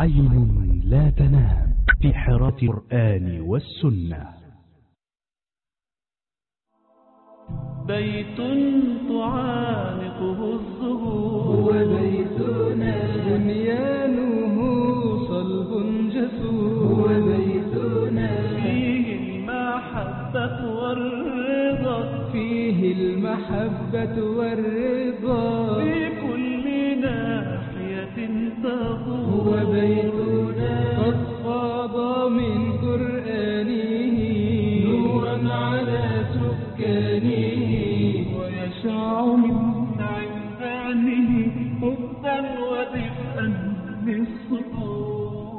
عين لا تنام في حراء القرآن والسنة. بيت تعانقه الزهور هو بيتنا بنيانه صلب جسور هو بيتنا فيه المحبة والرضا فيه المحبة والرضا في كل ناحية تدور هو بيتنا قد فاض من قرآنه نورا على سكانه ويشع من عرفانه حبا ودفئا للصدور.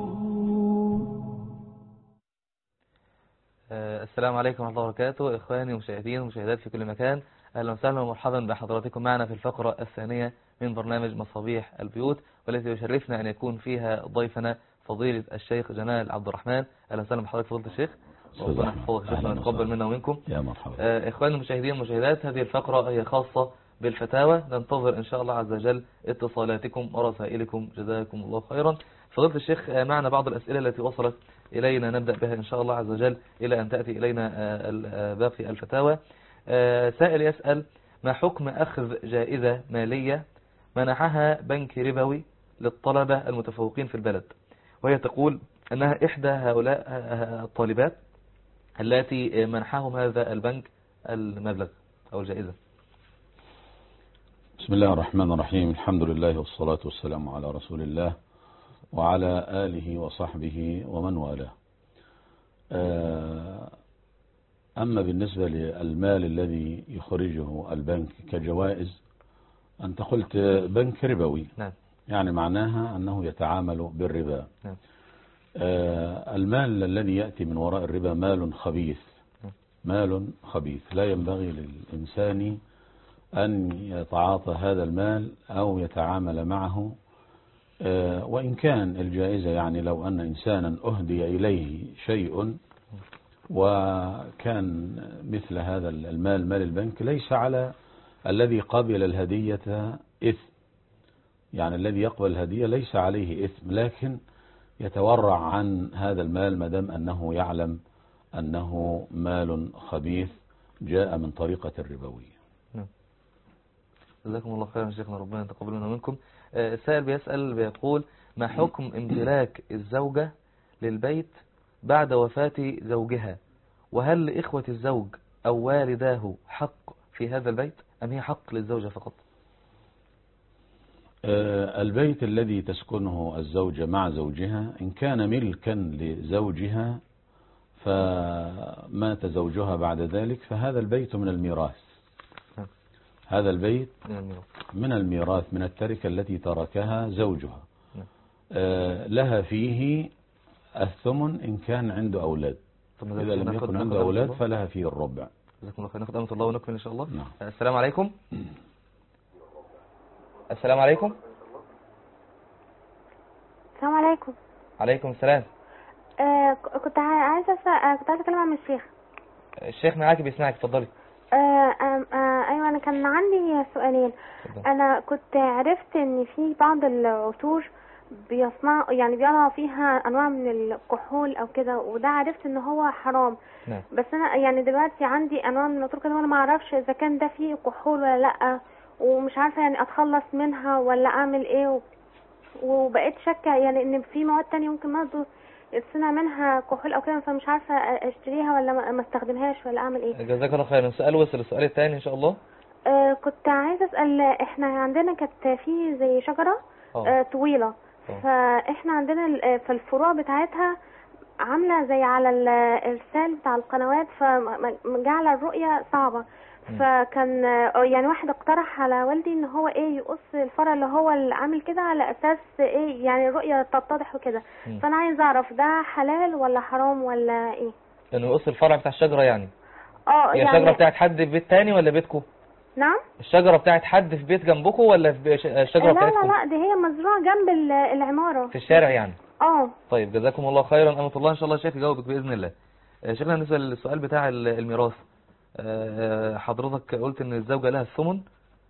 السلام عليكم ورحمة الله وبركاته. إخواني ومشاهدين ومشاهدات في كل مكان، أهلا وسهلا ومرحبا بحضراتكم معنا في الفقرة الثانية من برنامج مصابيح البيوت، والتي يشرفنا أن يكون فيها ضيفنا فضيلة الشيخ جمال عبد الرحمن. أهلا وسهلا بحضرتك فضيلة الشيخ، ربنا يحفظك شيخنا ويتقبل منا ومنكم. يا مرحبا. إخواني المشاهدين والمشاهدات، هذه الفقرة هي خاصة بالفتاوى، ننتظر إن شاء الله عز وجل اتصالاتكم ورسائلكم، جزاكم الله خيرا. فضيلة الشيخ، معنا بعض الأسئلة التي وصلت إلينا، نبدأ بها إن شاء الله عز وجل إلى أن تأتي إلينا باقي الفتاوى. سائل يسأل: ما حكم أخذ جائزة مالية منحها بنك ربوي للطلبة المتفوقين في البلد، وهي تقول أنها إحدى هؤلاء الطالبات التي منحهم هذا البنك المبلغ أو الجائزة؟ بسم الله الرحمن الرحيم، الحمد لله والصلاة والسلام على رسول الله وعلى آله وصحبه ومن والاه. أما بالنسبة للمال الذي يخرجه البنك كجوائز، أنت قلت بنك ربوي. نعم. يعني معناها أنه يتعامل بالربا. نعم. المال الذي يأتي من وراء الربا مال خبيث. مال خبيث، لا ينبغي للإنسان أن يتعاطى هذا المال أو يتعامل معه. وإن كان الجائزة، يعني لو أن إنسانا أهدي إليه شيء وكان مثل هذا المال مال البنك، ليس على الذي قبل الهدية إثم. يعني الذي يقبل الهدية ليس عليه إثم، لكن يتورع عن هذا المال ما دام أنه يعلم أنه مال خبيث جاء من طريقة الربوية. جزاكم الله خيرا شيخنا، ربنا يتقبل منا ومنكم. السائل بيسأل بيقول: ما حكم امتلاك الزوجة للبيت بعد وفاة زوجها؟ وهل لإخوة الزوج أو والداه حق في هذا البيت، أم هي حق للزوجة فقط؟ البيت الذي تسكنه الزوجة مع زوجها إن كان ملكا لزوجها فمات زوجها بعد ذلك، فهذا البيت من الميراث. هذا البيت من الميراث، من التركة التي تركها زوجها. لها فيه الثمن إن كان عنده أولاد. إذا لم يكن عنده أولاد فلها فيه الربع. جزاكم الله خير. ناخذ أمة الله ونكمل إن شاء الله. نعم. السلام عليكم. السلام عليكم. السلام عليكم. عليكم السلام. كنت عايزة أتكلم عن الشيخ. الشيخ معاكي بيسمعك، اتفضلي. أيوة، أنا كان عندي سؤالين. أنا كنت عرفت إن في بعض العطور بيضعوا فيها أنواع من الكحول أو كده، وده عرفت إن هو حرام. نعم. بس أنا يعني دلوقتي عندي أنواع من العطور كده، وأنا ما أعرفش إذا كان ده فيه كحول ولا لأ، ومش عارفة يعني أتخلص منها ولا أعمل إيه. وبقيت شاكة يعني إن في مواد تانية ممكن برضه يتصنع منها كحول أو كده، فمش عارفة أشتريها ولا ما استخدمهاش ولا أعمل إيه. جزاك الله خير. السؤال وصل. السؤال الثاني إن شاء الله. كنت عايزة أسأل، إحنا عندنا كانت في زي شجرة طويلة. فإحنا عندنا في الفروع بتاعتها عاملة زي على الإرسال بتاع القنوات، فجعل الرؤية صعبة. فكان يعني واحد اقترح على والدي ان هو يقص الفرع اللي هو اللي عامل كده على اساس يعني الرؤية تتضح وكده. فانا عايز اعرف ده حلال ولا حرام ولا ايه؟ انه يقص الفرع بتاع الشجرة يعني؟ هي يعني الشجرة بتاعت حد في بيت تاني ولا بيتكم؟ نعم. الشجرة بتاعت حد في بيت جنبكم ولا في الشجرة بتاعتكم؟ لا دي هي مزروعة جنب العمارة في الشارع يعني. طيب جزاكم الله خيرا. أمة الله إن شاء الله الشيخ يجاوبك بإذن الله. شيخنا بالنسبة للسؤال بتاع الميراث، حضرتك قلت ان الزوجة لها الثمن.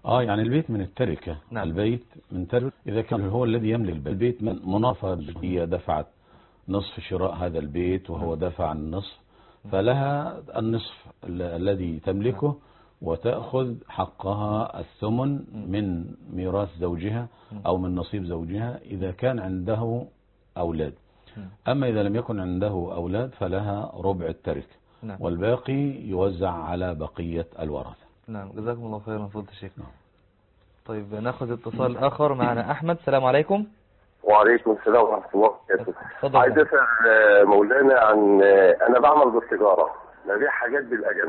يعني البيت من التركة. نعم. البيت من تركة إذا كان هو الذي يملك البيت من منافة، هي دفعت نصف شراء هذا البيت وهو دفع النصف، فلها النصف الذي تملكه وتأخذ حقها الثمن من ميراث زوجها أو من نصيب زوجها إذا كان عنده أولاد. أما إذا لم يكن عنده أولاد فلها ربع التركة. نعم. والباقي يوزع على بقية الورثة. نعم، جزاكم الله خيرا فضيلة الشيخ. نعم. طيب ناخذ اتصال آخر معنا أحمد. السلام عليكم. وعليكم السلام ورحمة الله وبركاته. اتفضل. عايز أسأل مولانا عن أنا بعمل بالتجارة، ببيع حاجات بالأجل.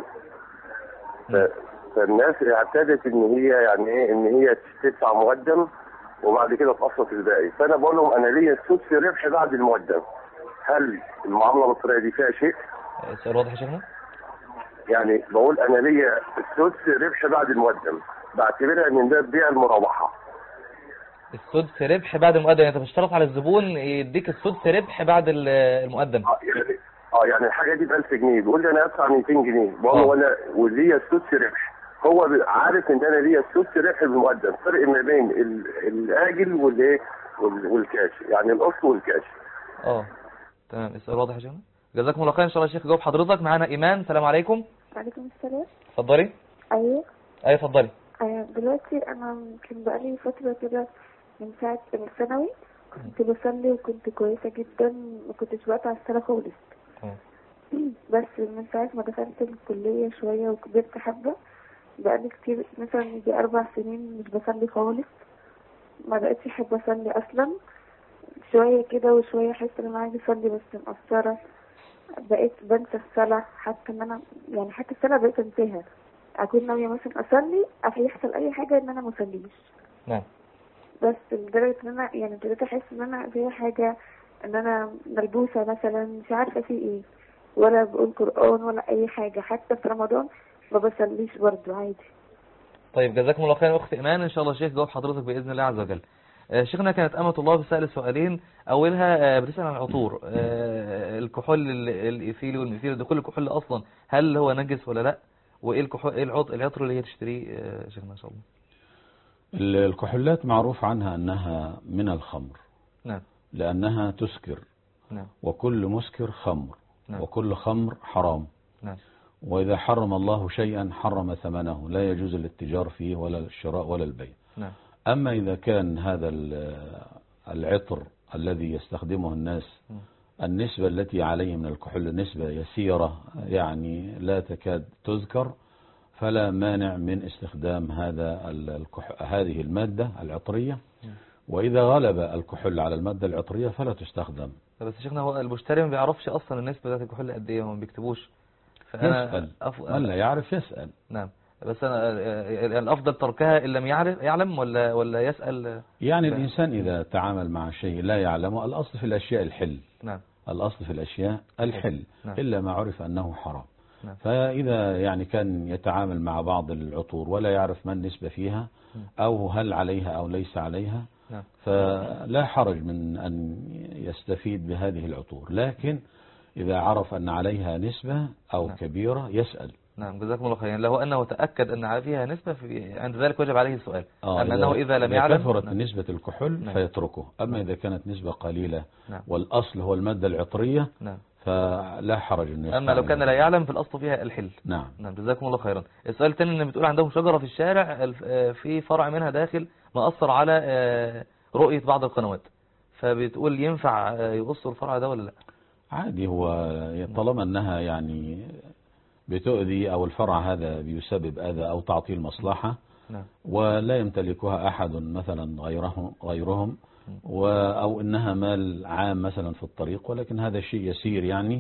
فالناس اعتادت إن هي يعني إيه، إن هي تدفع مقدم وبعد كده تقسط الباقي، فأنا بقول لهم أنا ليا سدس ربح بعد المقدم. هل المعاملة بالطريقة دي فيها شيء؟ السؤال واضح يا شيخنا؟ يعني بقول أنا ليا سدس ربح بعد المقدم، بعتبرها من ده بيع المرابحة. السدس ربح بعد المقدم، يعني انت بتشترط على الزبون يديك السدس ربح بعد المقدم. يعني الحاجه دي ب 1000 جنيه، بيقول لي انا ادفع 200 جنيه، بقول له انا وليا السدس ربح. هو عارف ان انا ليا السدس ربح بالمقدم، فرق ما بين الاجل والايه والكاش، يعني الاصل والكاش. تمام. السؤال واضح يا شيخنا؟ جزاكم الله خير. ان شاء الله الشيخ جاوب حضرتك. معانا ايمان. السلام عليكم. وعليكم السلام. اتفضلي. ايوه اتفضلي. دلوقتي انا يمكن بقالي فتره كده من ساعه الثانوي كنت بصلي وكنت كويسه جدا، ما كنتش بقطع الصلاه خالص. بس من ساعه ما دخلت الكليه شويه وكبرت حبه، بقالي كتير مثلا يجي 4 سنين مش بصلي خالص، ما بقتش احب اصلي اصلا. شويه كده وشويه احس ان انا عايزه اصلي بس مقصره، بقيت بنسى الصلاه، حتى ان انا يعني حتى الصلاه بقيت انساها، اكون ناويه مثلا اصلي يحصل اي حاجه ان انا ما اصليش. نعم. بس لدرجه ان انا يعني ابتديت احس ان انا في حاجه، ان انا ملبوسه مثلا، مش عارفه في ايه، ولا بقول قران ولا اي حاجه، حتى في رمضان ما بصليش برضه عادي. طيب جزاكم الله خير اخت ايمان. ان شاء الله الشيخ جاوب حضرتك باذن الله عز وجل. شيخنا كانت امه الله بتسال سؤالين، اولها بتسال عن العطور، الكحول الايثيلي والميثيلي، دخول الكحول اصلا هل هو نجس ولا لا، وايه الكحول العطر اللي هي تشتريه شيخنا ان شاء الله؟ الكحولات معروف عنها انها من الخمر. نعم. لانها تسكر. نعم. وكل مسكر خمر. نعم. وكل خمر حرام. نعم. وإذا حرم الله شيئا حرم ثمنه، لا يجوز الاتجار فيه ولا الشراء ولا البيع. نعم. أما إذا كان هذا العطر الذي يستخدمه الناس النسبة التي عليه من الكحول نسبة يسيرة، يعني لا تكاد تذكر، فلا مانع من استخدام هذه المادة العطرية. وإذا غلب الكحول على المادة العطرية فلا تستخدم. بس شيخنا هو المشتري ما بيعرفش أصلا النسبة بتاعت الكحول قد إيه، هم ما بيكتبوش. يسأل. من لا يعرف يسأل. نعم. بس أنا الأفضل تركها إن لم يعلم ولا يسأل. يعني الإنسان إذا تعامل مع شيء لا يعلمه، الأصل في الأشياء الحل. نعم. الأصل في الأشياء الحل. نعم. إلا ما عرف أنه حرام. نعم. فإذا يعني كان يتعامل مع بعض العطور ولا يعرف ما النسبة فيها أو هل عليها أو ليس عليها، نعم. فلا حرج من أن يستفيد بهذه العطور. لكن إذا عرف أن عليها نسبة أو نعم. كبيرة يسأل. نعم جزاكم الله خيرا. لو أنه تأكد أن فيها نسبة عند ذلك وجب عليه السؤال. أما أنه إذا لم يعلم كثرت نسبة الكحول فيتركه. أما إذا كانت نسبة قليلة والأصل هو المادة العطرية فلا حرج أنه يستعمل. أما لو كان لا يعلم في الأصل فيها الحل. نعم. جزاكم الله خيرا. السؤال الثاني إن بتقول عندهم شجرة في الشارع في فرع منها داخل مأثر على رؤية بعض القنوات، فبتقول ينفع يقصوا الفرع ده ولا لا؟ عادي، هو طالما أنها يعني بتؤذي أو الفرع هذا بيسبب أذى أو تعطيل مصلحة ولا يمتلكها أحد مثلا غيرهم أو إنها مال عام مثلا في الطريق، ولكن هذا شيء يسير يعني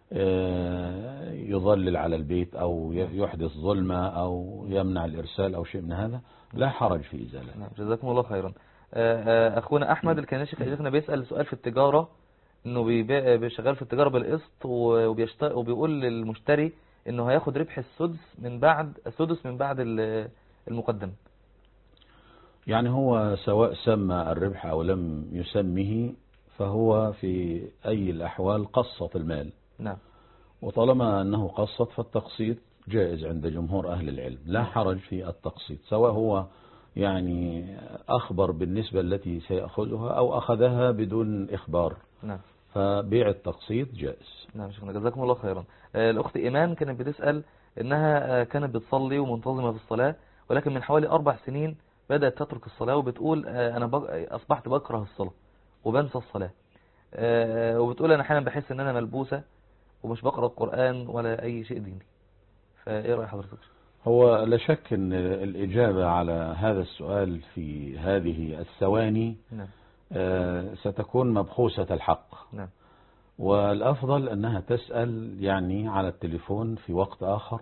يظلل على البيت أو يحدث ظلمة أو يمنع الإرسال أو شيء من هذا، لا حرج في إزالة. جزاكم الله خيرا. أخونا أحمد اللي كان شيخنا بيسأل سؤال في التجارة، إنه بيشغل في التجارة بالقسط وبيقول للمشتري إنه هياخد ربح السدس من بعد المقدم. يعني هو سواء سمى الربح أو لم يسمه فهو في أي الأحوال قسط المال. نعم. وطالما أنه قسط فالتقسيط جائز عند جمهور أهل العلم، لا حرج في التقسيط، سواء هو يعني أخبر بالنسبة التي سيأخذها أو أخذها بدون إخبار. نعم. فبيع التقسيط جائز. نعم شكرا، جزاكم الله خيرا. الأخت إيمان كانت بتسأل إنها كانت بتصلي ومنتظمة في الصلاة، ولكن من حوالي 4 سنين بدأت تترك الصلاة، وبتقول أنا أصبحت بكره الصلاة وبنسى الصلاة، وبتقول أنا أحيانا بحس إن أنا ملبوسة ومش بقرأ القرآن ولا أي شيء ديني، فإيه رأي حضرتك؟ هو لا شك أن الإجابة على هذا السؤال في هذه الثواني نعم. ستكون مبخوسة الحق. نعم. والأفضل أنها تسأل يعني على التليفون في وقت آخر،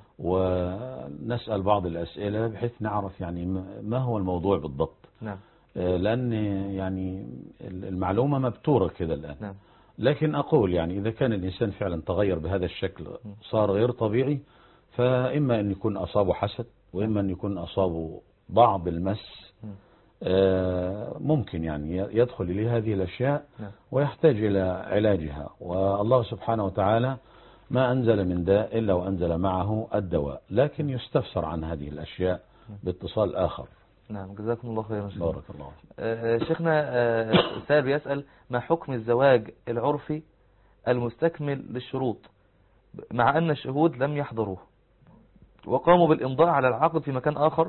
ونسأل بعض الأسئلة بحيث نعرف يعني ما هو الموضوع بالضبط. نعم. لأن يعني المعلومة مبتورة كده الآن. نعم. لكن أقول يعني إذا كان الإنسان فعلا تغير بهذا الشكل صار غير طبيعي، فإما أن يكون أصابه حسد، وإما أن يكون أصابه بعض المس، ممكن يعني يدخل إليه هذه الأشياء ويحتاج إلى علاجها. والله سبحانه وتعالى ما أنزل من داء إلا وأنزل معه الدواء، لكن يستفسر عن هذه الأشياء باتصال آخر. نعم جزاكم الله خيرا. بارك الله. شيخنا سائل يسأل ما حكم الزواج العرفي المستكمل للشروط مع أن الشهود لم يحضروه وقاموا بالإمضاء على العقد في مكان آخر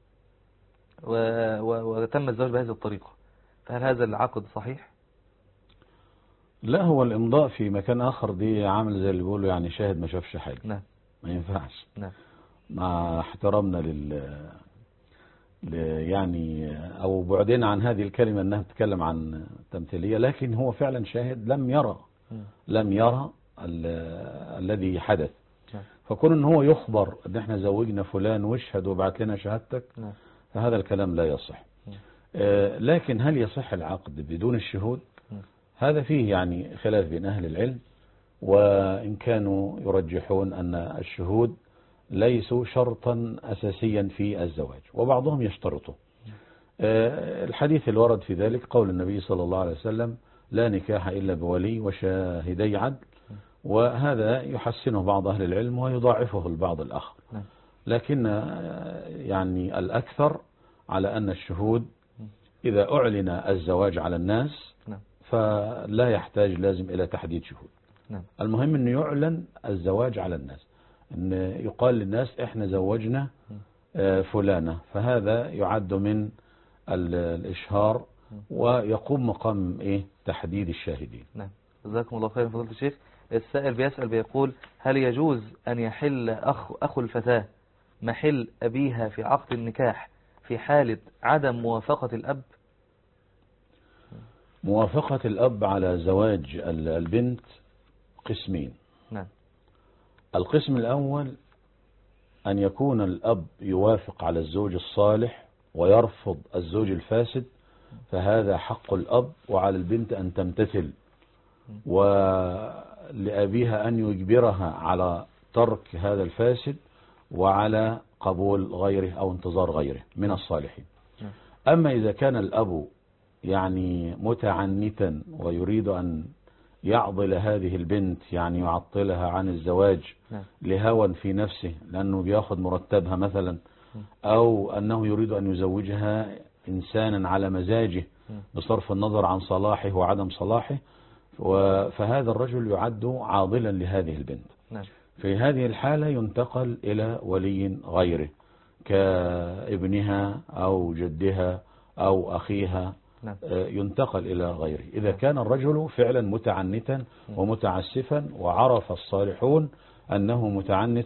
وتم الزواج بهذه الطريقة، فهل هذا العقد صحيح؟ لا، هو الإمضاء في مكان آخر دي عامل زي اللي بيقولوا يعني شاهد ما شافش حاجة. نعم. ما ينفعش. نعم. مع احترامنا يعني أو بعدين عن هذه الكلمة أنها تتكلم عن تمثيلية، لكن هو فعلا شاهد لم يرى الذي حدث. فكون ان هو يخبر ان احنا زوجنا فلان واشهد وبعت لنا شهادتك، فهذا الكلام لا يصح. لكن هل يصح العقد بدون الشهود؟ هذا فيه يعني خلاف بين أهل العلم، وإن كانوا يرجحون أن الشهود ليسوا شرطا أساسيا في الزواج، وبعضهم يشترطه. الحديث اللي ورد في ذلك قول النبي صلى الله عليه وسلم: لا نكاح إلا بولي وشاهدي عدل، وهذا يحسنه بعض أهل العلم ويضاعفه البعض الآخر. لكن يعني الأكثر على أن الشهود إذا أعلن الزواج على الناس فلا يحتاج لازم إلى تحديد شهود. المهم أنه يعلن الزواج على الناس، أن يقال للناس إحنا زوجنا فلانة، فهذا يعد من الإشهار ويقوم مقام تحديد الشاهدين. نعم جزاكم الله خيرا فضيلة الشيخ. السائل بيسأل بيقول: هل يجوز أن يحل أخو الفتاة محل أبيها في عقد النكاح في حالة عدم موافقة الأب؟ موافقة الأب على زواج البنت قسمين. نعم. القسم الأول أن يكون الأب يوافق على الزوج الصالح ويرفض الزوج الفاسد، فهذا حق الأب، وعلى البنت أن تمتثل، ولأبيها أن يجبرها على ترك هذا الفاسد وعلى قبول غيره أو انتظار غيره من الصالحين. أما إذا كان الأب يعني متعنتا ويريد أن يعضل هذه البنت، يعني يعطلها عن الزواج لهوى في نفسه لأنه بياخذ مرتبها مثلا، أو أنه يريد أن يزوجها إنسانا على مزاجه بصرف النظر عن صلاحه وعدم صلاحه، فهذا الرجل يعد عاضلا لهذه البنت. في هذه الحالة ينتقل إلى ولي غيره كابنها أو جدها أو أخيها، ينتقل إلى غيره إذا كان الرجل فعلا متعنتا ومتعسفا وعرف الصالحون أنه متعنت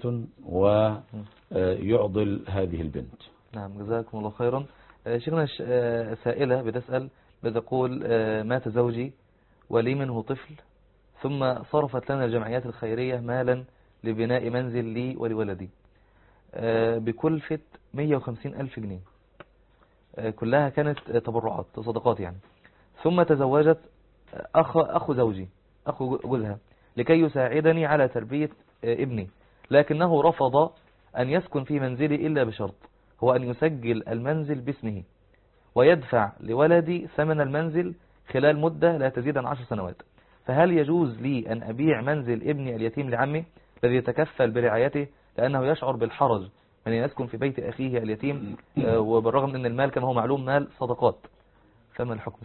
ويعضل هذه البنت. نعم جزاكم الله خيرا. شيخنا سائلة بتسأل بتقول: مات زوجي ولي منه طفل، ثم صرفت لنا الجمعيات الخيرية مالا لبناء منزل لي ولولدي بكلفة 150,000 جنيه، كلها كانت تبرعات صدقات يعني. ثم تزوجت أخو زوجي أخو جوزها لكي يساعدني على تربية ابني، لكنه رفض أن يسكن في منزلي إلا بشرط، هو أن يسجل المنزل باسمه ويدفع لولدي ثمن المنزل خلال مدة لا تزيد عن 10 سنوات. فهل يجوز لي أن أبيع منزل ابني اليتيم لعمي الذي يتكفل برعايته لأنه يشعر بالحرج من يسكن في بيت أخيه اليتيم وبالرغم أن المال كما هو معلوم مال صدقات. فما الحكم؟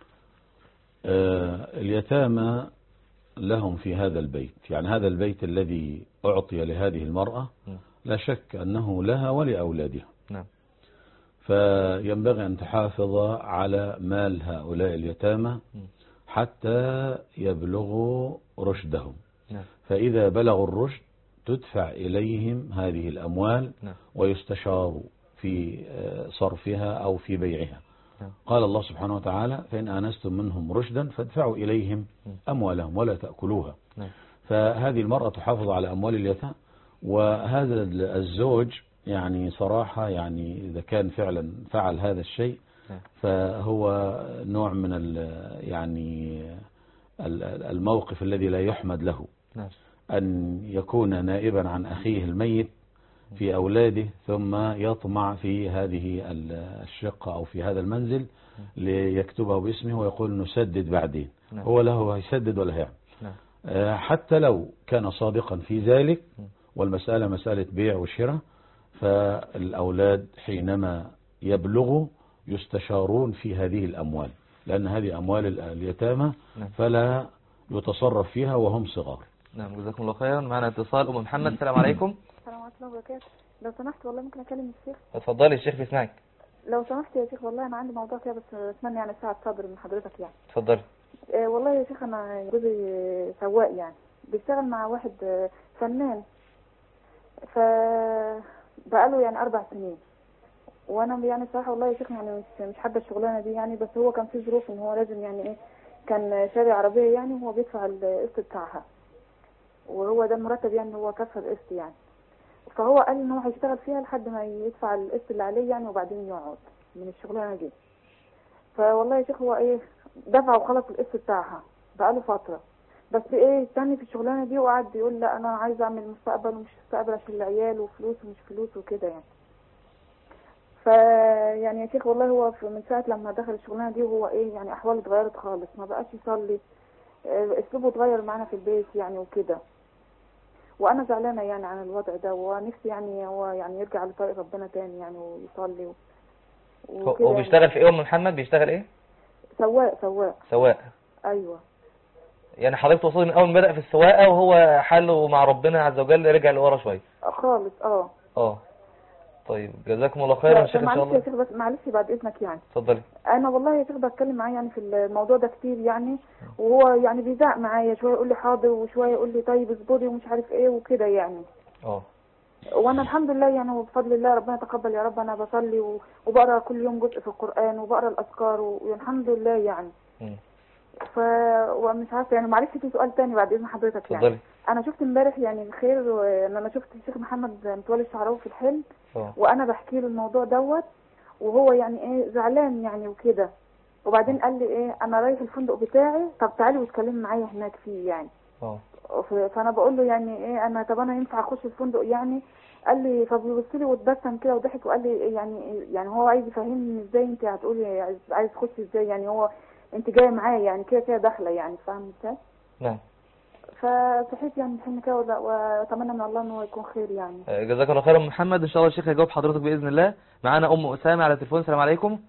اليتامى لهم في هذا البيت، يعني هذا البيت الذي أعطي لهذه المرأة لا شك أنه لها ولأولادها. نعم. فينبغي أن تحافظ على مال هؤلاء اليتامى حتى يبلغوا رشدهم. نعم. فإذا بلغوا الرشد تدفع إليهم هذه الأموال ويستشاروا في صرفها أو في بيعها. قال الله سبحانه وتعالى: فإن آنستم منهم رشدا فادفعوا إليهم أموالهم ولا تأكلوها. فهذه المرأة تحافظ على أموال اليتامى، وهذا الزوج يعني صراحة يعني إذا كان فعلا فعل هذا الشيء فهو نوع من يعني الموقف الذي لا يحمد له، أن يكون نائبا عن أخيه الميت في أولاده ثم يطمع في هذه الشقة أو في هذا المنزل ليكتبه باسمه ويقول نسدد بعدين. هو له هيسدد ولا هيعمل. حتى لو كان صادقا في ذلك والمسألة مسألة بيع وشراء، فالأولاد حينما يبلغوا يستشارون في هذه الأموال، لأن هذه أموال اليتامى فلا يتصرف فيها وهم صغار. نعم، جزاكم الله خيرا. معنا اتصال. أم محمد، السلام عليكم. السلام عليكم وبركاته. لو سمحت والله ممكن أكلم الشيخ؟ اتفضلي، الشيخ بيسمعك. لو سمحت يا شيخ والله أنا عندي موضوع كده بس أتمنى يعني ساعة صبر من حضرتك يعني. اتفضلي. والله يا شيخ أنا جوزي سواق يعني بيشتغل مع واحد فنان، فبقاله يعني 4 سنين، وانا يعني صراحه والله يا شيخ يعني مش حابه الشغلانه دي يعني، بس هو كان في ظروف ان هو لازم يعني ايه، كان شاري عربيه يعني وهو بيدفع القسط بتاعها، وهو ده المرتب يعني هو كفى القسط يعني، فهو قال ان هو هيشتغل فيها لحد ما يدفع القسط اللي عليه يعني وبعدين يقعد من الشغلانه دي. فوالله يا شيخ هو ايه دفع وخلص القسط بتاعها بقاله فتره، بس ايه استني في الشغلانه دي وقعد يقول لا انا عايز اعمل مستقبل ومش مستقبل عشان العيال وفلوس ومش فلوس وكده يعني. فيعني يا شيخ والله هو من ساعه لما دخل الشغلانه دي وهو ايه يعني احواله اتغيرت خالص، ما بقاش يصلي، اسلوبه اتغير معانا في البيت يعني وكده، وانا زعلانه يعني عن الوضع ده، ونفسي يعني هو يعني يرجع لطريق ربنا تاني يعني ويصلي وكده. هو بيشتغل في ايه ام محمد؟ بيشتغل ايه؟ سواق. ايوه. يعني حضرتك توصلي من اول ما بدأ في السواقه وهو حاله مع ربنا عز وجل رجع لورا شويه خالص. طيب جزاكم الله خيرا يا شيخ. ان شاء الله معلش يا شيخ بس معلش بعد اذنك يعني. اتفضلي. انا والله يا شيخ بتكلم معاه يعني في الموضوع ده كتير يعني، وهو يعني بيزعق معايا شويه يقول لي حاضر وشويه يقول لي طيب اصبري ومش عارف ايه وكده يعني. وانا الحمد لله يعني وبفضل الله ربنا يتقبل يا رب، انا بصلي وبقرا كل يوم جزء في القرآن وبقرا الاذكار والحمد لله يعني. ومش عارفه يعني معلش في سؤال تاني بعد اذن حضرتك يعني. اتفضلي. انا شفت امبارح يعني الخير ان انا شفت الشيخ محمد متولي الشعراوي في الحلم، وانا بحكي له الموضوع دوت وهو يعني ايه زعلان يعني وكده، وبعدين قال لي ايه انا رايح الفندق بتاعي، طب تعالي واتكلمي معايا هناك فيه يعني. فانا بقول له يعني ايه انا طب انا ينفع اخش الفندق يعني؟ قال لي فبيبص لي واتبسم كده وضحك وقال لي يعني هو عايز يفهمني ازاي انت هتقولي عايز تخشي ازاي يعني، هو انت جايه معايا يعني كده داخله يعني، فاهم ازاي؟ نعم. فصحيت يعني الحين كده واتمنى من الله انه يكون خير يعني. جزاك الله خيرا محمد. ان شاء الله الشيخ هيجاوب حضرتك باذن الله. معانا ام اسامه على التليفون. السلام عليكم.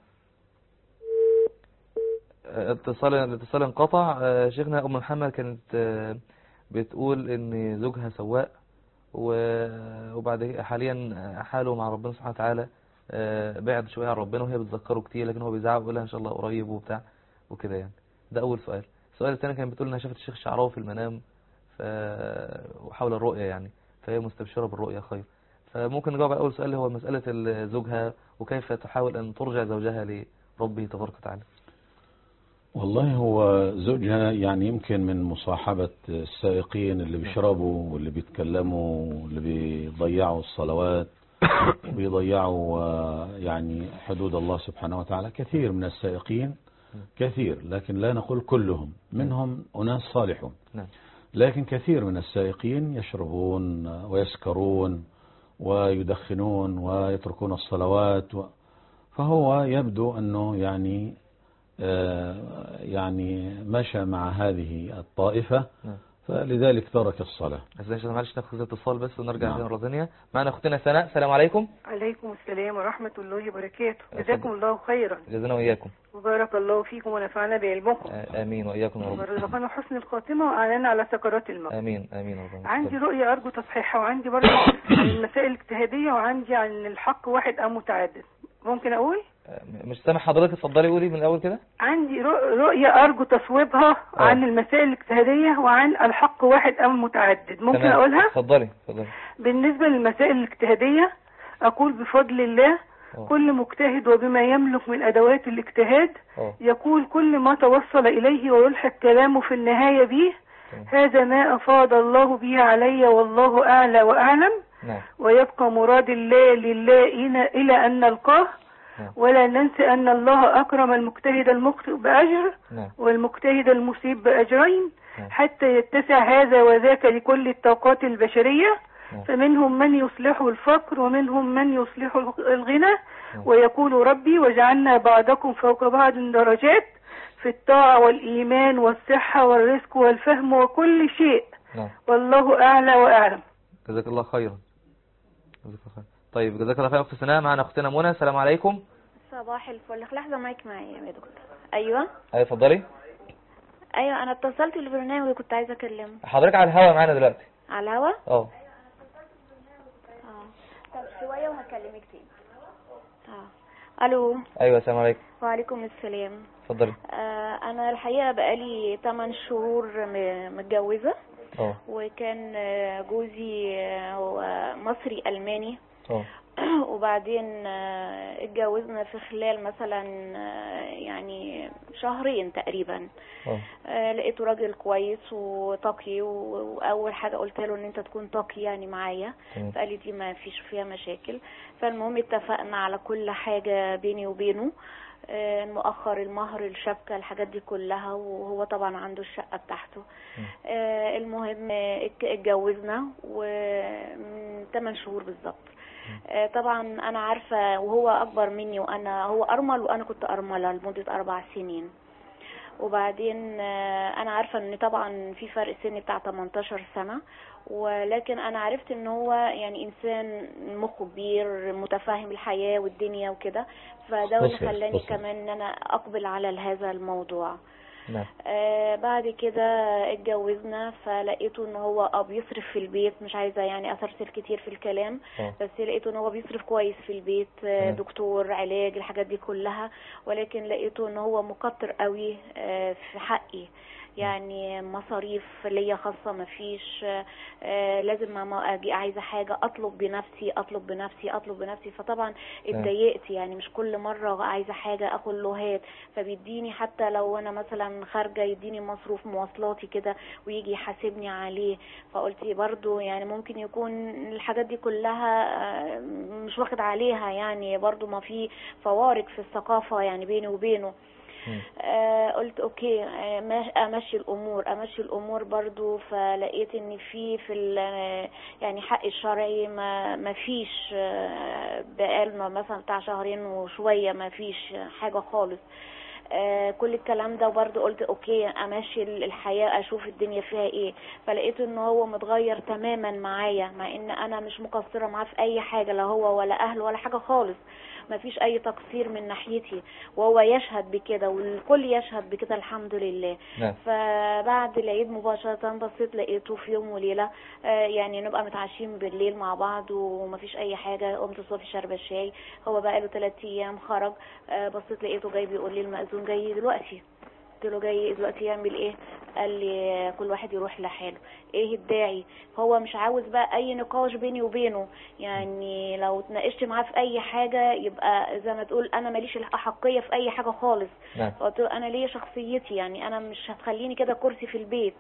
الاتصال انقطع. شيخنا ام محمد كانت بتقول ان زوجها سواق وبعد حاليا حاله مع ربنا سبحانه وتعالى بعد شويه عن ربنا وهي بتذكره كتير، لكن هو بيزعق ويقول لها ان شاء الله قريب وبتاع وكده يعني. ده اول سؤال. السؤال الثاني كانت بتقول انها شافت الشيخ الشعراوي في المنام وحول الرؤيا يعني، فهي مستبشره بالرؤيا خير. فممكن نجاوب على اول سؤال اللي هو مساله زوجها وكيف تحاول ان ترجع زوجها لربه تبارك وتعالى. والله هو زوجها يعني يمكن من مصاحبة السائقين اللي بيشربوا واللي بيتكلموا واللي بيضيعوا الصلوات وبيضيعوا يعني حدود الله سبحانه وتعالى. كثير من السائقين كثير، لكن لا نقول كلهم، منهم أناس صالحون، لكن كثير من السائقين يشربون ويسكرون ويدخنون ويتركون الصلوات فهو يبدو أنه يعني مشى مع هذه الطائفة فلذلك ترك الصلاة. معلش ناخذ اتصال بس ونرجع مرة ثانية. معنا أختنا سناء. السلام عليكم. عليكم السلام ورحمة الله وبركاته. جزاكم الله خيرا. جزانا وإياكم. وبارك الله فيكم ونفعنا بعلمكم. آمين وإياكم يا رب. ورزقنا حسن الخاتمة وأعلنا على سكرات الموت. آمين آمين رب. عندي رؤية أرجو تصحيحها، وعندي برضه عن المسائل الاجتهادية، وعندي عن الحق واحد أم متعدد. ممكن أقول؟ مش سامع حضرتك، اتفضلي قولي من الأول كده. عندي رؤية أرجو تصويبها عن المسائل الاجتهادية وعن الحق واحد أم متعدد. ممكن تمام. أقولها؟ اتفضلي. بالنسبة للمسائل الاجتهادية أقول بفضل الله كل مجتهد وبما يملك من أدوات الاجتهاد يقول كل ما توصل إليه ويلحق كلامه في النهاية به هذا ما أفاض الله به علي والله أعلى وأعلم. ويبقى مراد الله لله إلى أن نلقاه. ولا ننسى أن الله أكرم المجتهد المخطئ بأجر والمجتهد المصيب بأجرين حتى يتسع هذا وذاك لكل الطاقات البشرية. فمنهم من يصلح الفقر ومنهم من يصلح الغنى. ويقول ربي وجعلنا بعضكم فوق بعض درجات في الطاعة والإيمان والصحة والرزق والفهم وكل شيء. والله أعلى وأعلم. جزاك الله خيرا. طيب جزاك الله خير. أخت سناء. معنا أختنا منى. السلام عليكم. صباح الفل. لحظة مايك معايا يا دكتور. أيوة اتفضلي. أيوة أنا اتصلت بالبرنامج وكنت عايزة أكلمه. حضرتك على الهوا معانا دلوقتي. على الهوا؟ طب شوية وهكلمك تاني. ألو. أيوة السلام عليكم. وعليكم السلام. اتفضلي. أنا الحقيقة بقالي 8 شهور متجوزة. وكان جوزي مصري ألماني. وبعدين اتجوزنا في خلال مثلا يعني شهرين تقريبا. لقيته راجل كويس وتقي، واول حاجه قلت له ان انت تكون تقي يعني معايا. فقال لي دي ما فيش فيها مشاكل. فالمهم اتفقنا على كل حاجه بيني وبينه، مؤخر المهر الشبكه الحاجات دي كلها، وهو طبعا عنده الشقه بتاعته. المهم اتجوزنا ومن 8 شهور بالظبط. طبعا انا عارفه وهو اكبر مني، هو ارمل وانا كنت ارمله لمده 4 سنين. وبعدين انا عارفه ان طبعا في فرق سن بتاع 18 سنه، ولكن انا عرفت ان هو يعني انسان مخه كبير متفاهم الحياه والدنيا وكده. فده اللي خلاني كمان ان انا اقبل على هذا الموضوع. بعد كده اتجوزنا، فلقيته ان هو بيصرف في البيت. مش عايزه يعني اثرسل كتير في الكلام، بس لقيته ان هو بيصرف كويس في البيت، دكتور، علاج، الحاجات دي كلها. ولكن لقيته ان هو مكتر قوي في حقي، يعني مصاريف ليا خاصة مفيش. لازم ما اجي عايزة حاجة اطلب بنفسي. فطبعا اتضايقت، يعني مش كل مرة عايزة حاجة اقول له هات. فبيديني حتى لو انا مثلا خارجة يديني مصروف مواصلاتي كده ويجي يحاسبني عليه. فقلت برضو يعني ممكن يكون الحاجات دي كلها مش واخد عليها، يعني برضو ما في فوارق في الثقافة يعني بيني وبينه. قلت اوكي امشي الامور برضو. فلقيت ان في يعني حق الشرعي ما فيش، بقالنا مثلا بتاع شهرين وشوية ما فيش حاجة خالص. كل الكلام ده برضو قلت اوكي امشي الحياة اشوف الدنيا فيها ايه. فلقيت ان هو متغير تماما معايا، مع ان انا مش مقصرة معاه في اي حاجة، لا هو ولا اهله ولا حاجة خالص. ما فيش اي تقصير من ناحيتي، وهو يشهد بكده والكل يشهد بكده الحمد لله. فبعد العيد مباشرة بصيت لقيته في يوم وليلة يعني نبقى متعشين بالليل مع بعض وما فيش اي حاجة. قمت صافي شرب الشاي، هو بقى له 3 ايام خرج. بصيت لقيته جاي بيقول لي المأذون جاي دلوقتي. قلت له جاي دلوقتي يعمل ايه؟ قال لي كل واحد يروح لحاله. ايه الداعي؟ هو مش عاوز بقى اي نقاش بيني وبينه، يعني لو اتناقشت معاه في اي حاجة يبقى زي ما تقول انا ماليش الاحقية في اي حاجة خالص. قلت له انا ليا شخصيتي، يعني انا مش هتخليني كده كرسي في البيت.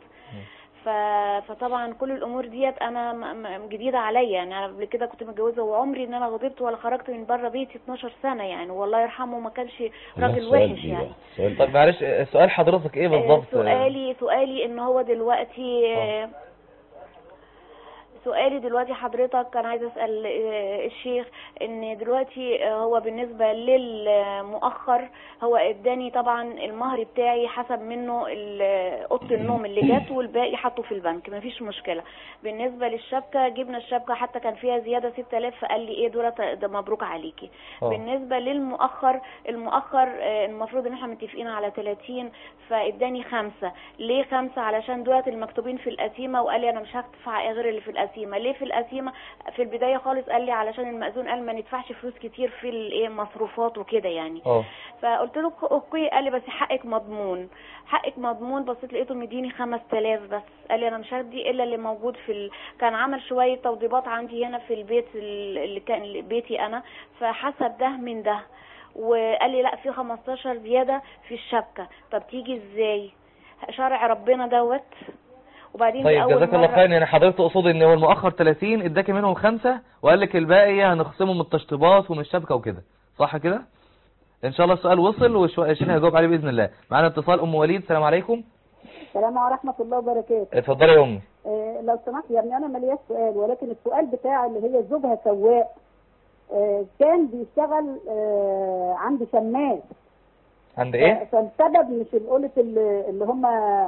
فطبعا كل الامور ديت انا جديده عليا، يعني انا قبل كده كنت متجوزه وعمري ان انا غضبت ولا خرجت من بره بيتي 12 سنه يعني، والله يرحمه ما كانش راجل وحش يعني. طب معلش سؤال حضرتك ايه بالظبط؟ سؤالي ان هو دلوقتي سؤالي دلوقتي حضرتك كان عايز اسال الشيخ ان دلوقتي هو بالنسبه للمؤخر هو اداني طبعا المهر بتاعي حسب منه اوضه النوم اللي جت والباقي حطه في البنك مفيش مشكله. بالنسبه للشبكه جبنا الشبكه حتى كان فيها زياده 6000 فقال لي ايه دول ده مبروك عليكي. بالنسبه للمؤخر المفروض ان احنا متفقين على 30 فاداني 5. ليه 5؟ علشان دولت المكتوبين في القسيمه وقال لي انا مش هدفع غير اللي في القسيمه. ليه في القسيمه؟ في البدايه خالص قال لي علشان المأذون قال ما ندفعش فلوس كتير في الايه مصروفات وكده يعني. فقلت له اوكي. قال لي بس حقك مضمون. حقك مضمون. بصيت لقيته مديني 5000 بس. قال لي انا مش هدي الا اللي موجود كان عمل شويه توضيبات عندي هنا في البيت اللي كان بيتي انا فحسب ده من ده وقال لي لا في 15 زياده في الشبكه. طب تيجي ازاي؟ شرع ربنا دوت. وبعدين طيب جزاك الله خير. يعني حضرتك تقصد ان هو المؤخر 30 اداكي منهم 5 وقال لك الباقي هنخصمه من التشطيبات ومن الشبكه وكده صح كده؟ ان شاء الله السؤال وصل والشيخ هيجاوب عليه باذن الله. معانا اتصال ام وليد. السلام عليكم. السلام ورحمه الله وبركاته. اتفضلي يا امي. لو سمحت يا ابني انا ملياش سؤال ولكن السؤال بتاع اللي هي زوجها سواق كان بيشتغل عند شماس. عند ايه؟ فالسبب مش القولة اللي هم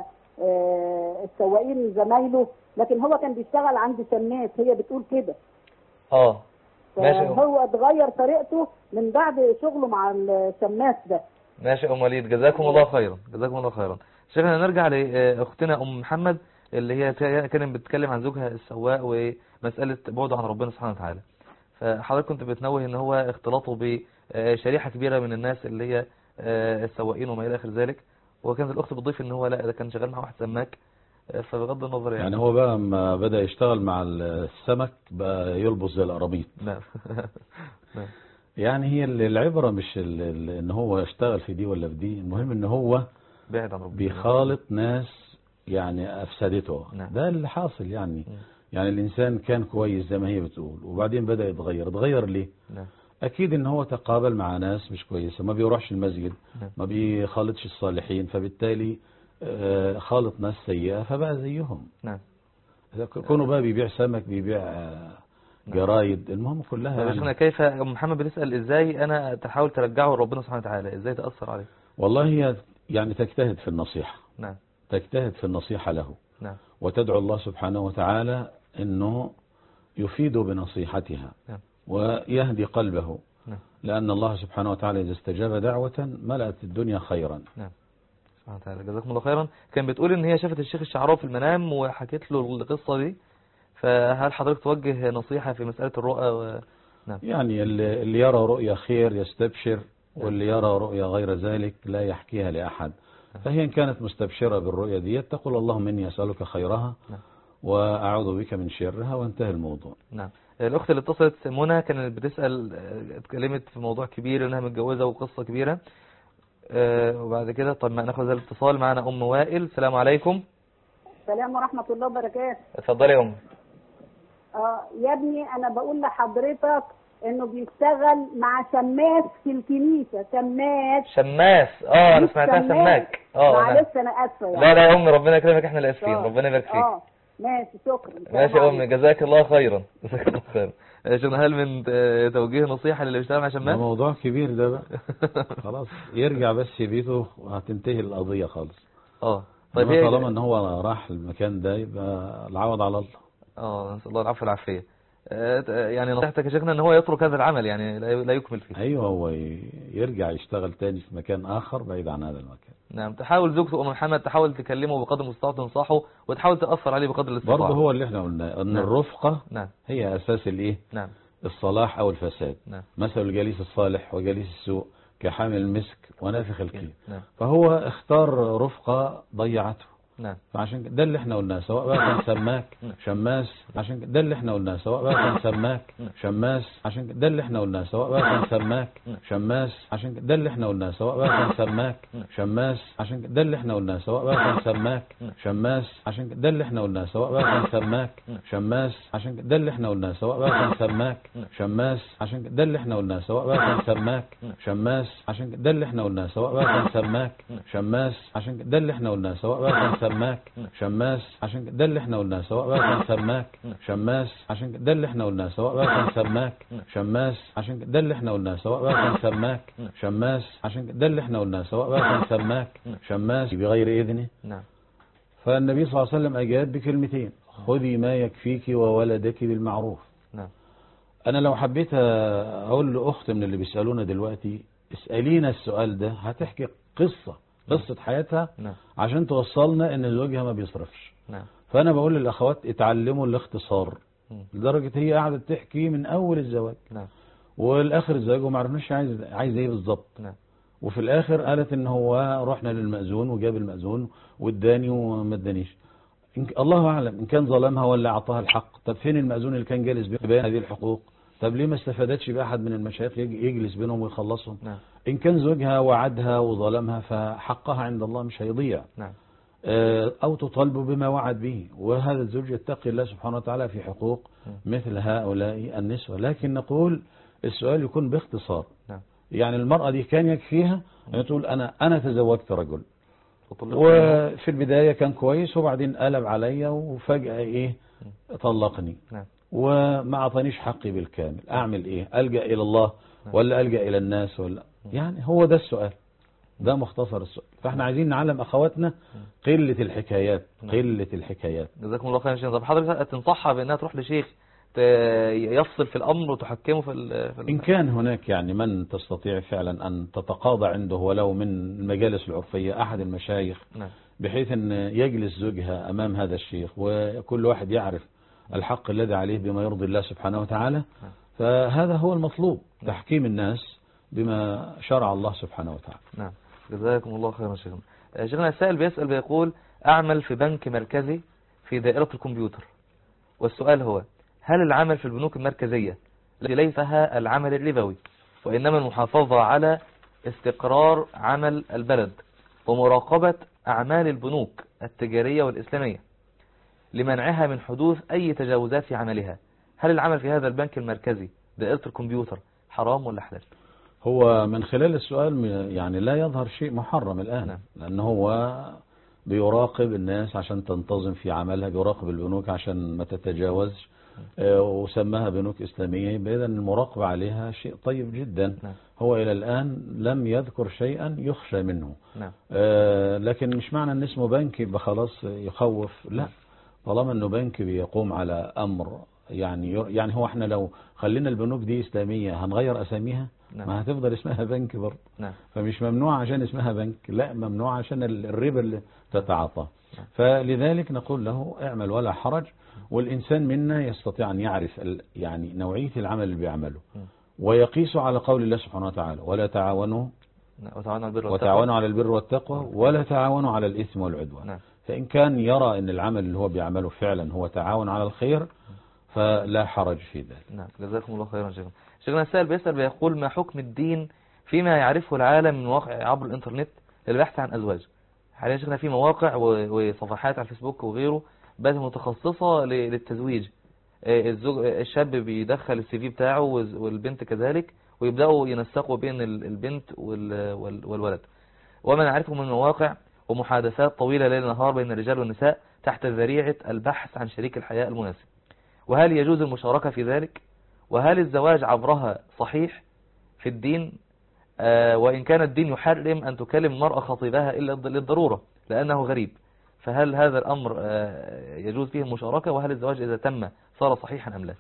السواقين زمايله لكن هو كان بيشتغل عند شماس هي بتقول كده. ماشي. هو اتغير طريقته من بعد شغله مع الشماس ده. ماشي ام وليد جزاكم الله خيرا. جزاكم الله خيرا. شيخنا نرجع لاختنا ام محمد اللي هي كانت بتتكلم عن زوجها السواق ومسألة بعده عن ربنا سبحانه وتعالى. فحضرتك كنت بتنوه ان هو اختلاطه بشريحة كبيرة من الناس اللي هي السواقين وما الى اخر ذلك. وكانت الاخت بتضيف ان هو لا ده كان شغال مع واحد سماك. فبغض النظر يعني هو بقى لما بدأ يشتغل مع السمك بقى يلبس زي القراميط. نعم. يعني هي العبرة مش ان هو يشتغل في دي ولا في دي. المهم ان هو بعد عن ربنا بيخالط ناس يعني افسدته. ده اللي حاصل يعني. يعني الانسان كان كويس زي ما هي بتقول وبعدين بدأ يتغير ليه؟ اكيد ان هو تقابل مع ناس مش كويسة ما بيروحش المسجد ما بيخالطش الصالحين فبالتالي خالط ناس سيئة فبقى زيهم. كونه بقى بيبيع سمك بيبيع جرايد المهم كلها يعني. كيف ام محمد بتسأل ازاي انا تحاول ترجعه لربنا سبحانه وتعالى ازاي تأثر عليه؟ والله هي يعني تجتهد في النصيحة. نعم. تجتهد في النصيحة له. نعم. وتدعو الله سبحانه وتعالى انه يفيد بنصيحتها. نعم. ويهدي قلبه. نعم. لأن الله سبحانه وتعالى إذا استجاب دعوة ملأت الدنيا خيرا. نعم. سبحانه وتعالى جزاكم الله خيرا. كان بتقول ان هي شافت الشيخ الشعراوي في المنام وحكيت له القصة دي فهل حضرتك توجه نصيحة في مسألة الرؤى نعم. يعني اللي يرى رؤيا خير يستبشر واللي يرى رؤيا غير ذلك لا يحكيها لأحد. فهي إن كانت مستبشرة بالرؤيا دي تقول اللهم إني أسألك خيرها وأعوذ بك من شرها وانتهى الموضوع. نعم. الأخت اللي اتصلت منى كانت بتسأل اتكلمت في موضوع كبير انها متجوزة وقصة كبيرة وبعد كده طب ما ناخذ الاتصال. معنا ام وائل. السلام عليكم. السلام ورحمة الله وبركاته. اتفضلي يا ام. يا ابني انا بقول لحضرتك انه بيشتغل مع شماس في الكنيسة. شماس انا سمعتها سماك. معلش انا اسفة يعني. لا يا ام ربنا يكرمك احنا اللي اسفين. ربنا يبارك فيك. ماشي شكرا. ماشي يا امي جزاك الله خيرا. جزاك الله خيرا. هل من توجيه نصيحة للي بيشتغل مع شماس؟ ده موضوع كبير ده بقى. خلاص يرجع بس بيته وهتنتهي القضية خالص. طيب طالما ان هو راح المكان ده يبقى العوض على الله. نسأل الله العفو والعافية. يعني نصيحتك يا شيخنا ان هو يترك هذا العمل يعني لا يكمل فيه. ايوه هو يرجع يشتغل تاني في مكان اخر بعيد عن هذا المكان. نعم. تحاول زوجته ام محمد تحاول تكلمه بقدر المستطاع تنصحه وتحاول تأثر عليه بقدر الاستطاعة. برضه هو اللي احنا قلنا ان الرفقة هي اساس نعم. الصلاح او الفساد. نعم. مثل الجليس الصالح وجليس السوء كحامل المسك ونافخ الكيل. فهو اختار رفقة ضيعته. نعم. فعشان ده اللي احنا قلناه سواء بقى كان سماك شماس عشان ده اللي احنا قلناه سواء بقى كان سماك شماس عشان ده اللي احنا قلناه سواء بقى كان سماك شماس عشان ده اللي احنا قلناه سواء بقى كان سماك شماس عشان ده اللي احنا قلناه سواء بقى كان سماك شماس عشان ده اللي احنا قلناه سواء بقى كان سماك شماس عشان ده اللي احنا قلناه سواء بقى كان سماك شماس عشان ده اللي احنا قلناه سواء بقى كان سماك شماس عشان ده اللي احنا قلناه سواء بقى كان سماك شماس عشان ده اللي احنا قلناه سواء بقى كان سماك شماس عشان ده اللي احنا قلناه، سواء بقى كان سماك شماس عشان ده اللي احنا قلناه، سواء بقى كان سماك شماس عشان ده اللي احنا قلناه، سواء بقى كان سماك شماس عشان ده اللي احنا قلناه، سواء بقى كان سماك شماس بغير إذنه. فالنبي صلى الله عليه وسلم أجاب بكلمتين: خذي ما يكفيك وولدك بالمعروف. أنا لو حبيت أقول لأخت من اللي بيسألونا دلوقتي اسألينا السؤال ده، هتحكي قصة حياتها عشان توصلنا ان زوجها ما بيصرفش. فأنا بقول للأخوات اتعلموا الاختصار، لدرجة هي قاعدة تحكي من أول الزواج والآخر الزواج وما عرفناش عايز ايه بالظبط. وفي الآخر قالت ان هو رحنا للمأذون وجاب المأذون واداني وما ادانيش. الله أعلم إن كان ظلمها ولا أعطاها الحق. طب فين المأذون اللي كان جالس بين هذه الحقوق؟ طب ليه ما استفادتش بأحد من المشايخ يجلس بينهم ويخلصهم؟ إن كان زوجها وعدها وظلمها فحقها عند الله مش هيضيع. أو تطالب بما وعد به، وهذا الزوج يتقي الله سبحانه وتعالى في حقوق مثل هؤلاء النسوة. لكن نقول السؤال يكون باختصار. يعني المرأة دي كان يكفيها أن تقول أنا تزوجت رجل وفي البداية كان كويس وبعدين قلب عليا وفجأة إيه طلقني وما أعطانيش حقي بالكامل، أعمل إيه؟ ألجأ إلى الله ولا ألجأ إلى الناس ولا يعني هو ده السؤال، ده مختصر السؤال. فاحنا عايزين نعلم أخواتنا قلة الحكايات. جزاكم الله خير يا شيخ. طب حضرتك تنصحها بأنها تروح لشيخ يفصل في الأمر وتحكمه في إن كان هناك يعني من تستطيع فعلا أن تتقاضى عنده ولو من المجالس العرفية أحد المشايخ بحيث أن يجلس زوجها أمام هذا الشيخ وكل واحد يعرف الحق الذي عليه بما يرضي الله سبحانه وتعالى، فهذا هو المطلوب، تحكيم الناس بما شرع الله سبحانه وتعالى. نعم جزاكم الله خيرا شيخنا. شيخنا السائل بيسأل بيقول: أعمل في بنك مركزي في دائرة الكمبيوتر، والسؤال هو: هل العمل في البنوك المركزية التي ليسها العمل الربوي وإنما المحافظة على استقرار عمل البلد ومراقبة أعمال البنوك التجارية والإسلامية لمنعها من حدوث أي تجاوزات في عملها، هل العمل في هذا البنك المركزي دائرة الكمبيوتر حرام ولا حلال؟ هو من خلال السؤال يعني لا يظهر شيء محرم الآن، لأنه هو بيراقب الناس عشان تنتظم في عملها، بيراقب البنوك عشان ما تتجاوزش، وسماها بنوك إسلامية، إذا المراقبة عليها شيء طيب جدا. هو إلى الآن لم يذكر شيئا يخشى منه. لكن مش معنى أن اسمه بنك يبقى خلاص يخوف، لا، طالما أنه بنك بيقوم على أمر يعني هو احنا لو خلينا البنوك دي إسلامية هنغير أساميها؟ ما هتفضل اسمها بنك برضه. فمش ممنوع عشان اسمها بنك، لا، ممنوع عشان الربا اللي تتعاطى. فلذلك نقول له اعمل ولا حرج، والإنسان منا يستطيع أن يعرف يعني نوعية العمل اللي بيعمله ويقيس على قول الله سبحانه وتعالى: ولا تعاونوا على البر والتقوى ولا تعاونوا على الإثم والعدوان. فإن كان يرى أن العمل اللي هو بيعمله فعلا هو تعاون على الخير فلا حرج في ذلك. نعم جزاكم الله خيرا شيخنا. شيخنا السائل بيسأل بيقول: ما حكم الدين فيما يعرفه العالم من مواقع عبر الإنترنت للبحث عن أزواج؟ حاليا شيخنا في مواقع وصفحات على الفيسبوك وغيره بقت متخصصة للتزويج. الشاب بيدخل السي في بتاعه والبنت كذلك، ويبدأوا ينسقوا بين البنت والولد. وما نعرفه من مواقع ومحادثات طويلة ليل نهار بين الرجال والنساء تحت ذريعة البحث عن شريك الحياة المناسب. وهل يجوز المشاركة في ذلك؟ وهل الزواج عبرها صحيح في الدين؟ وإن كان الدين يحرم أن تكلم المرأة خطيبها إلا للضرورة لأنه غريب، فهل هذا الأمر يجوز فيه المشاركة؟ وهل الزواج إذا تم صار صحيحا أم لا؟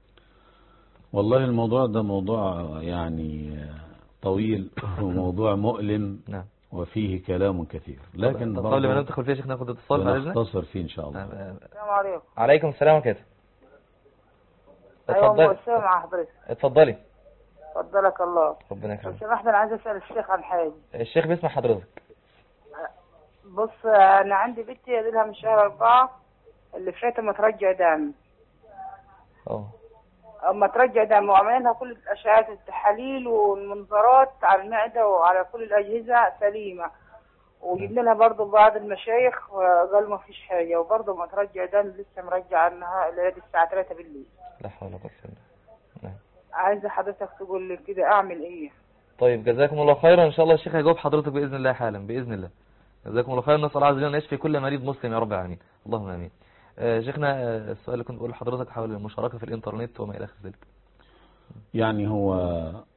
والله الموضوع ده موضوع يعني طويل وموضوع مؤلم وفيه كلام كثير، لكن قبل ما ندخل فيه شيخ ناخد اتصال نختصر فيه إن شاء الله. السلام عليكم. عليكم السلام وكذا. اتفضلي. ايوه مع حضرتك. اتفضلي. فضلك الله. ربنا يكرمك. لو سمحت انا عايز اسال الشيخ عن حاجه. الشيخ بيسمع حضرتك. بص انا عندي بنتي لها من شهر 4 اللي فات ما ترجع دم. اما ترجع دم وعملنا كل الاشعاعات التحاليل والمنظارات على المعده وعلى كل الاجهزه سليمه، وجبنا لها برضه بعض المشايخ وقالوا ما فيش حاجه، وبرضه ما ترجع دم لسه مرجع عنها لغايه الساعه 3 بالليل. لا حول ولا قوه الا بالله. عايزه حضرتك تقول لي كده اعمل ايه؟ طيب جزاكم الله خيرا، ان شاء الله الشيخ هيجاوب حضرتك باذن الله حالا باذن الله. جزاكم الله خير. نسأل الله عز وجل أن يشفي كل مريض مسلم يا رب العالمين، اللهم آمين. شيخنا السؤال اللي كنت بقول لحضرتك حول المشاركة في الإنترنت وما إلى ذلك. يعني هو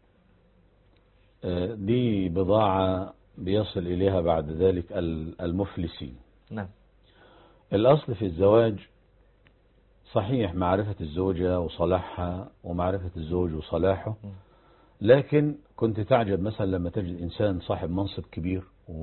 دي بضاعة بيصل إليها بعد ذلك المفلسين. نعم. الأصل في الزواج صحيح معرفة الزوجة وصلاحها ومعرفة الزوج وصلاحه، لكن كنت تعجب مثلا لما تجد إنسان صاحب منصب كبير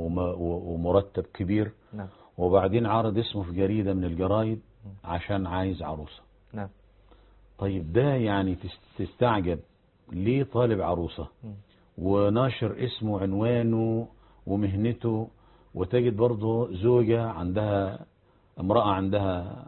ومرتب كبير، نعم. وبعدين عارض اسمه في جريدة من الجرايد عشان عايز عروسة. نعم. طيب ده يعني تستعجب ليه طالب عروسة وناشر اسمه وعنوانه ومهنته، وتجد برضه زوجة عندها امرأة عندها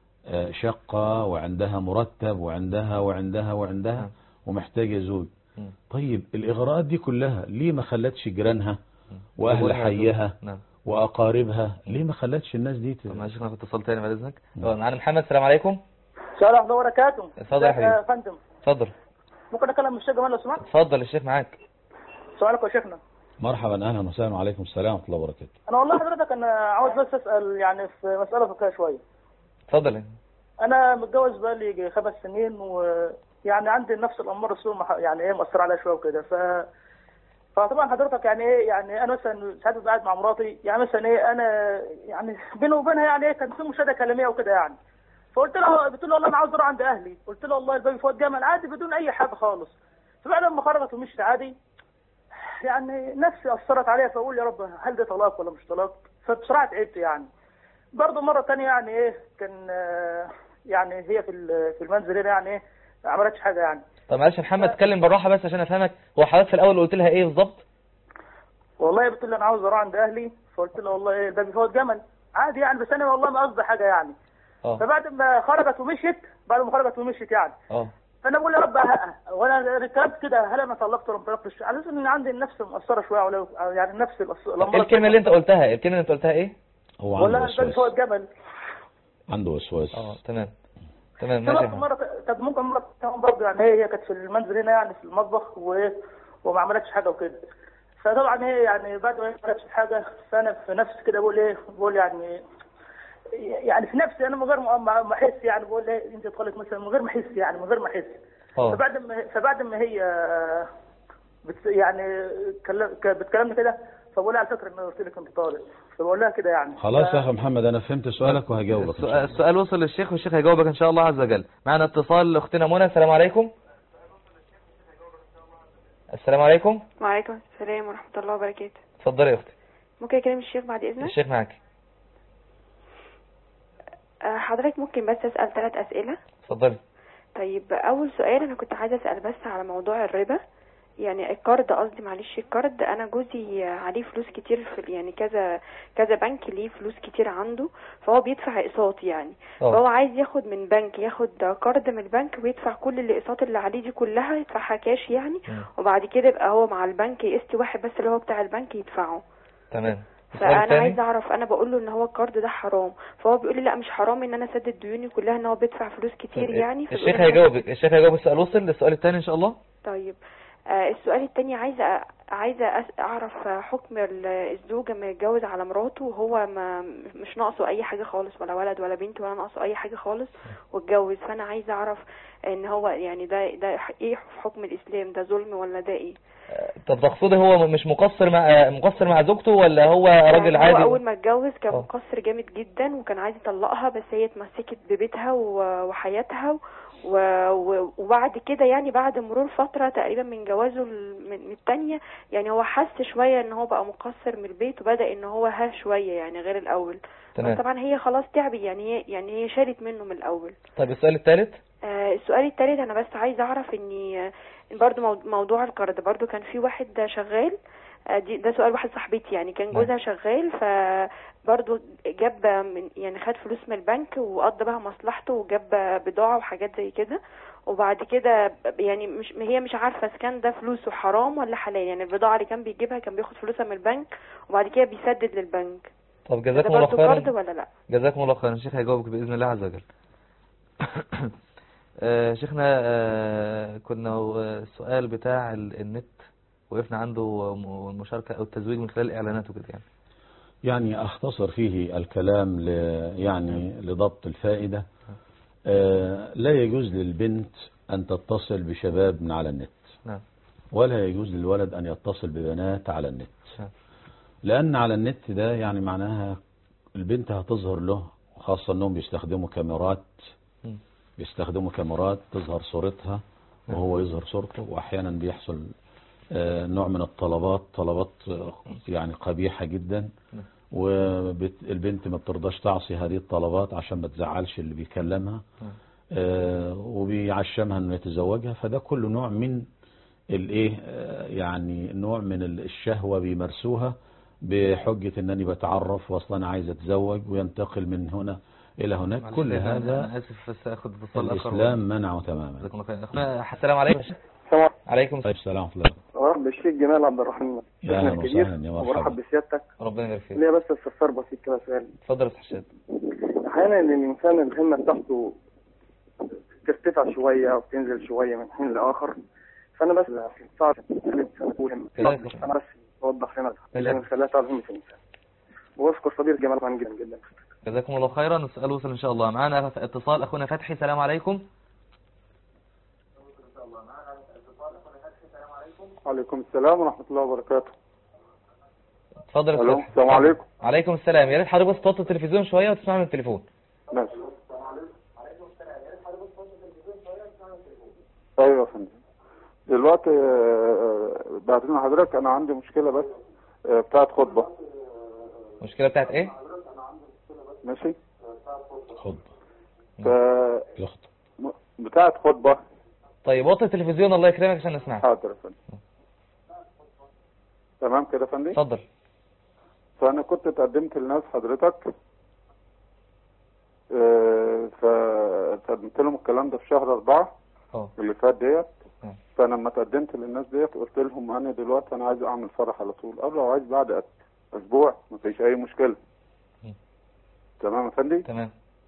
شقة وعندها مرتب وعندها ومحتاجة زوج. طيب الإغراءات دي كلها ليه ما خلتش جيرانها وأهل حيها وأقاربها؟ ليه ما خلتش الناس دي ماشي. انا كنت اتصلت تاني بعد إذنك. معانا محمد. السلام عليكم. السلام عليكم وبركاته. اتفضل يا حبيبي. فندم. اتفضل. ممكن أكلم الشيخ جمال لو سمحت؟ اتفضل الشيخ معاك. السلام عليكم يا شيخنا. مرحبا، أهلا وسهلا. وعليكم السلام ورحمة الله وبركاته. أنا والله حضرتك أنا عاوز بس أسأل يعني في مسألة فقهية شوية. اتفضل. أنا متجوز بقالي 5 سنين، ويعني عندي نفس الأمر السوء يعني إيه مأثر عليا شوية وكده. فطبعا حضرتك يعني إيه، يعني أنا مثلا ساعات ببقى قاعد مع مراتي، يعني مثلا إيه أنا يعني بيني وبينها يعني إيه كان في مشاهدة كلامية وكده يعني. فقلت له والله أنا عاوز أروح عند أهلي، قلت له والله الباب فوق جمل عادي بدون أي حاجة خالص. فبعد ما خرجت ومشيت عادي، يعني نفسي أثرت عليها، فأقول يا رب هل ده طلاق ولا مش طلاق؟ فبسرعة تعبت يعني. برضه مرة تانية يعني إيه كان يعني هي في المنزل هنا يعني إيه ما عملتش حاجة يعني. طب معلش يا محمد اتكلم بالراحة بس عشان أفهمك. هو حضرتك في الأول قلت لها إيه بالظبط؟ والله بتقول لي أنا عاوز أروح عند أهلي، فقلت لها والله إيه ده بيفوت جمل عادي يعني، بس أنا والله ما قصدي حاجة يعني. فبعد ما خرجت ومشيت يعني. فانا بقول يا رب وانا ركبت كده هل انا طلقت ولا ما طلقتش، على اساس ان عندي النفس مقصره شويه ولا يعني النفس ايه الكلمه اللي انت قلتها؟ ايه؟ هو عنده وسواس. هو الجبل عنده وسواس. تمام ماشي. طب ممكن مره برضه يعني هي كانت في المنزل هنا يعني في المطبخ وما عملتش حاجه وكده. فطبعا هي يعني بعد ما عملتش حاجه، فانا في نفسي كده بقول يعني في نفسي انا من غير ما احس يعني بقول ايه انت تخلص مثلا من غير ما احس يعني من غير ما احس. فبعد ما هي يعني بتكلمني كده، فبقول لها على فكره انا قلت لك انت طالق، فبقول لها كده يعني. خلاص يا اخي محمد انا فهمت سؤالك وهجاوبك. السؤال وصل للشيخ والشيخ هيجاوبك ان شاء الله عز وجل. معنا اتصال لاختنا منى. السلام عليكم. السلام عليكم. وعليكم السلام ورحمه الله وبركاته. اتفضلي يا اختي. ممكن اكلم الشيخ بعد اذنك؟ الشيخ معاك. حضرتك ممكن بس اسال 3 اسئله؟ اتفضلي. طيب اول سؤال انا كنت عايزه اسال بس على موضوع الربا، يعني القرض قصدي معلش القرض. انا جوزي عليه فلوس كتير في يعني كذا بنك ليه فلوس كتير عنده، فهو بيدفع اقساط يعني. فهو عايز ياخد من بنك، ياخد قرض من البنك ويدفع كل الاقساط اللي عليه دي كلها، يدفعها كاش يعني. وبعد كده يبقى هو مع البنك قسط واحد بس اللي هو بتاع البنك يدفعه. تمام. فانا عايزه اعرف، انا بقول له ان هو القرض ده حرام، فهو بيقول لي لا مش حرام ان انا اسدد ديوني كلها، ان هو بيدفع فلوس كتير يعني. الشيخ هيجاوبك. السؤال وصل للسؤال الثاني ان شاء الله. طيب السؤال الثاني عايزه اعرف حكم الزوج لما يتجوز على مراته وهو مش ناقصه اي حاجه خالص، ولا ولد ولا بنت ولا ناقصه اي حاجه خالص واتجوز. فانا عايزه اعرف ان هو يعني ده ايه في حكم الاسلام، ده ظلم ولا ده ايه؟ طب تقصدي هو مش مقصر مع زوجته ولا هو راجل عادي؟ هو اول ما اتجوز كان مقصر جامد جدا وكان عايز يطلقها، بس هي اتمسكت ببيتها وحياتها وبعد كده يعني بعد مرور فترة تقريبا من جوازه من الثانية يعني هو حس شوية ان هو بقى مقصر من البيت، وبدأ ان هو شوية يعني غير الاول. بس طبعا هي خلاص تعبت يعني هي شالت منه من الاول. طيب السؤال الثالث؟ السؤال الثالث انا بس عايز اعرف اني برضو موضوع القرض برضو كان في واحد شغال، ده سؤال واحد صاحبتي يعني كان جوزها شغال، فبرضو جاب يعني خد فلوس من البنك وقضى بها مصلحته وجاب بضاعة وحاجات زي كده، وبعد كده يعني هي مش عارفة اذا كان ده فلوسه حرام ولا حلال. يعني البضاعة اللي كان بيجيبها كان بياخد فلوسها من البنك وبعد كده بيسدد للبنك. طب جزاكم الله خيرا. قرض ولا لا؟ جزاكم الله خيرا. الشيخ هيجاوبك بإذن الله عز وجل. شيخنا كنا السؤال بتاع النت وقفنا عنده المشاركة او التزويج من خلال الاعلانات وكده يعني. يعني أختصر فيه الكلام يعني لضبط الفائدة. لا يجوز للبنت أن تتصل بشباب من على النت، ولا يجوز للولد أن يتصل ببنات على النت، لأن على النت ده يعني معناها البنت هتظهر له، خاصة أنهم بيستخدموا كاميرات تظهر صورتها وهو يظهر صورته، وأحيانا بيحصل نوع من طلبات يعني قبيحة جدا، والبنت ما بترضاش تعصي هذه الطلبات عشان ما تزعلش اللي بيكلمها، وبيعشمها انه يتزوجها. فده كله نوع من الايه، يعني نوع من الشهوة بيمارسوها بحجة انني بتعرف واصلا انا عايز اتزوج، وينتقل من هنا الى هناك. كل هذا أنا آسف بس أخذ اتصال آخر. الاسلام منعه تماما. السلام عليكم. عليكم السلام ورحمة الله. بالشيخ جمال عبد الرحمن. يا اهلا وسهلا، يا مرحبا. وبرحب بسيادتك. ربنا يبارك فيك. ليا بس استفسار بسيط كده، سؤال. اتفضل يا استاذ حشاد. احيانا الانسان الهمه بتاعته ترتفع شويه وتنزل شويه من حين لاخر، فانا بس صار انا بس اوضح لنا اللي خلاها تعرف همه الانسان، واشكر صديق جمال جدا جدا. جزاكم الله خيرا. نسأل وصل ان شاء الله. معنا اتصال اخونا فتحي. السلام عليكم. وعليكم السلام ورحمة الله وبركاته. اتفضل يا استاذ. السلام عليكم. عليكم السلام. يا ريت حضرتك بس توطي التلفزيون شويه وتسمع من التليفون. ماشي. ايوه يا فندم. دلوقتي بعد اذن حضرتك انا عندي مشكله بس بتاعت خطبه. مشكله بتاعت ايه؟ ماشي. خطبه. بتاعت خطبه. طيب وطي التلفزيون الله يكرمك عشان نسمعك. حاضر يا فندم. تمام كده يا فندم. اتفضل. فانا كنت اتقدمت لناس حضرتك، فقدمت لهم الكلام ده في شهر 4 اللي فات ديت. فانا لما تقدمت للناس ديت قلت لهم انا دلوقتي انا عايز اعمل فرح على طول. قالوا لو عايز بعد اسبوع مفيش اي مشكله. تمام يا فندم. تمام.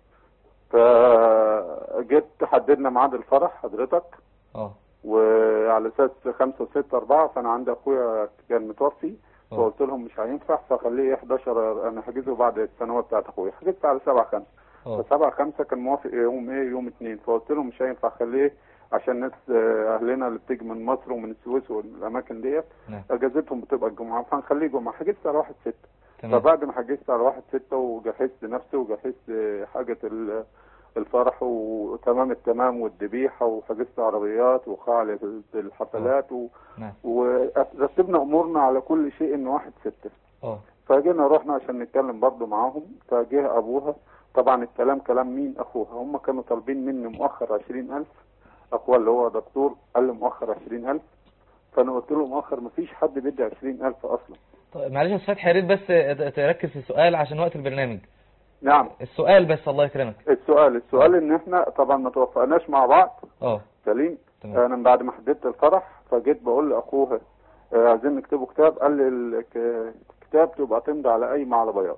فجيت حددنا ميعاد الفرح حضرتك، وعلى اساس 5 و6 4، فانا عندي اخويا كان متوفي، فقلت لهم مش هينفع، فخليه 11 انا حجزه بعد السنوات بتاعت اخويا، حجزت على 7/5. ف7/5 كان موافق يوم ايه؟ يوم 2. فقلت لهم مش هينفع، خليه عشان ناس اهلنا اللي بتيجي من مصر ومن السويس والاماكن ديت اجازتهم بتبقى الجمعه، فهنخليه جمعه. حجزت على 1/6. فبعد ما حجزت على 1/6 وجهزت نفسي وجهزت حاجه الفرح وتمام التمام والذبيحه، وحجزت عربيات وقاعة للحفلات ورتبنا امورنا على كل شيء انه 1/6. فجينا رحنا عشان نتكلم برضو معاهم، فجه ابوها. طبعا الكلام كلام مين؟ اخوها. هم كانوا طالبين مني مؤخر 20,000. اخوها اللي هو دكتور قال لي مؤخر 20,000. فانا قلت له مؤخر مفيش حد بيدي 20,000 اصلا. طيب معلش يا استاذ فتحي، يا ريت بس تركز في السؤال عشان وقت البرنامج. نعم. السؤال بس الله يكرمك. السؤال ان احنا طبعا ما توفقناش مع بعض. سليم. انا بعد ما حددت الفرح فجيت بقول لاخوها عايزين نكتبوا كتاب. قال لي الكتاب تبقى تمضي على قايمه على بياض.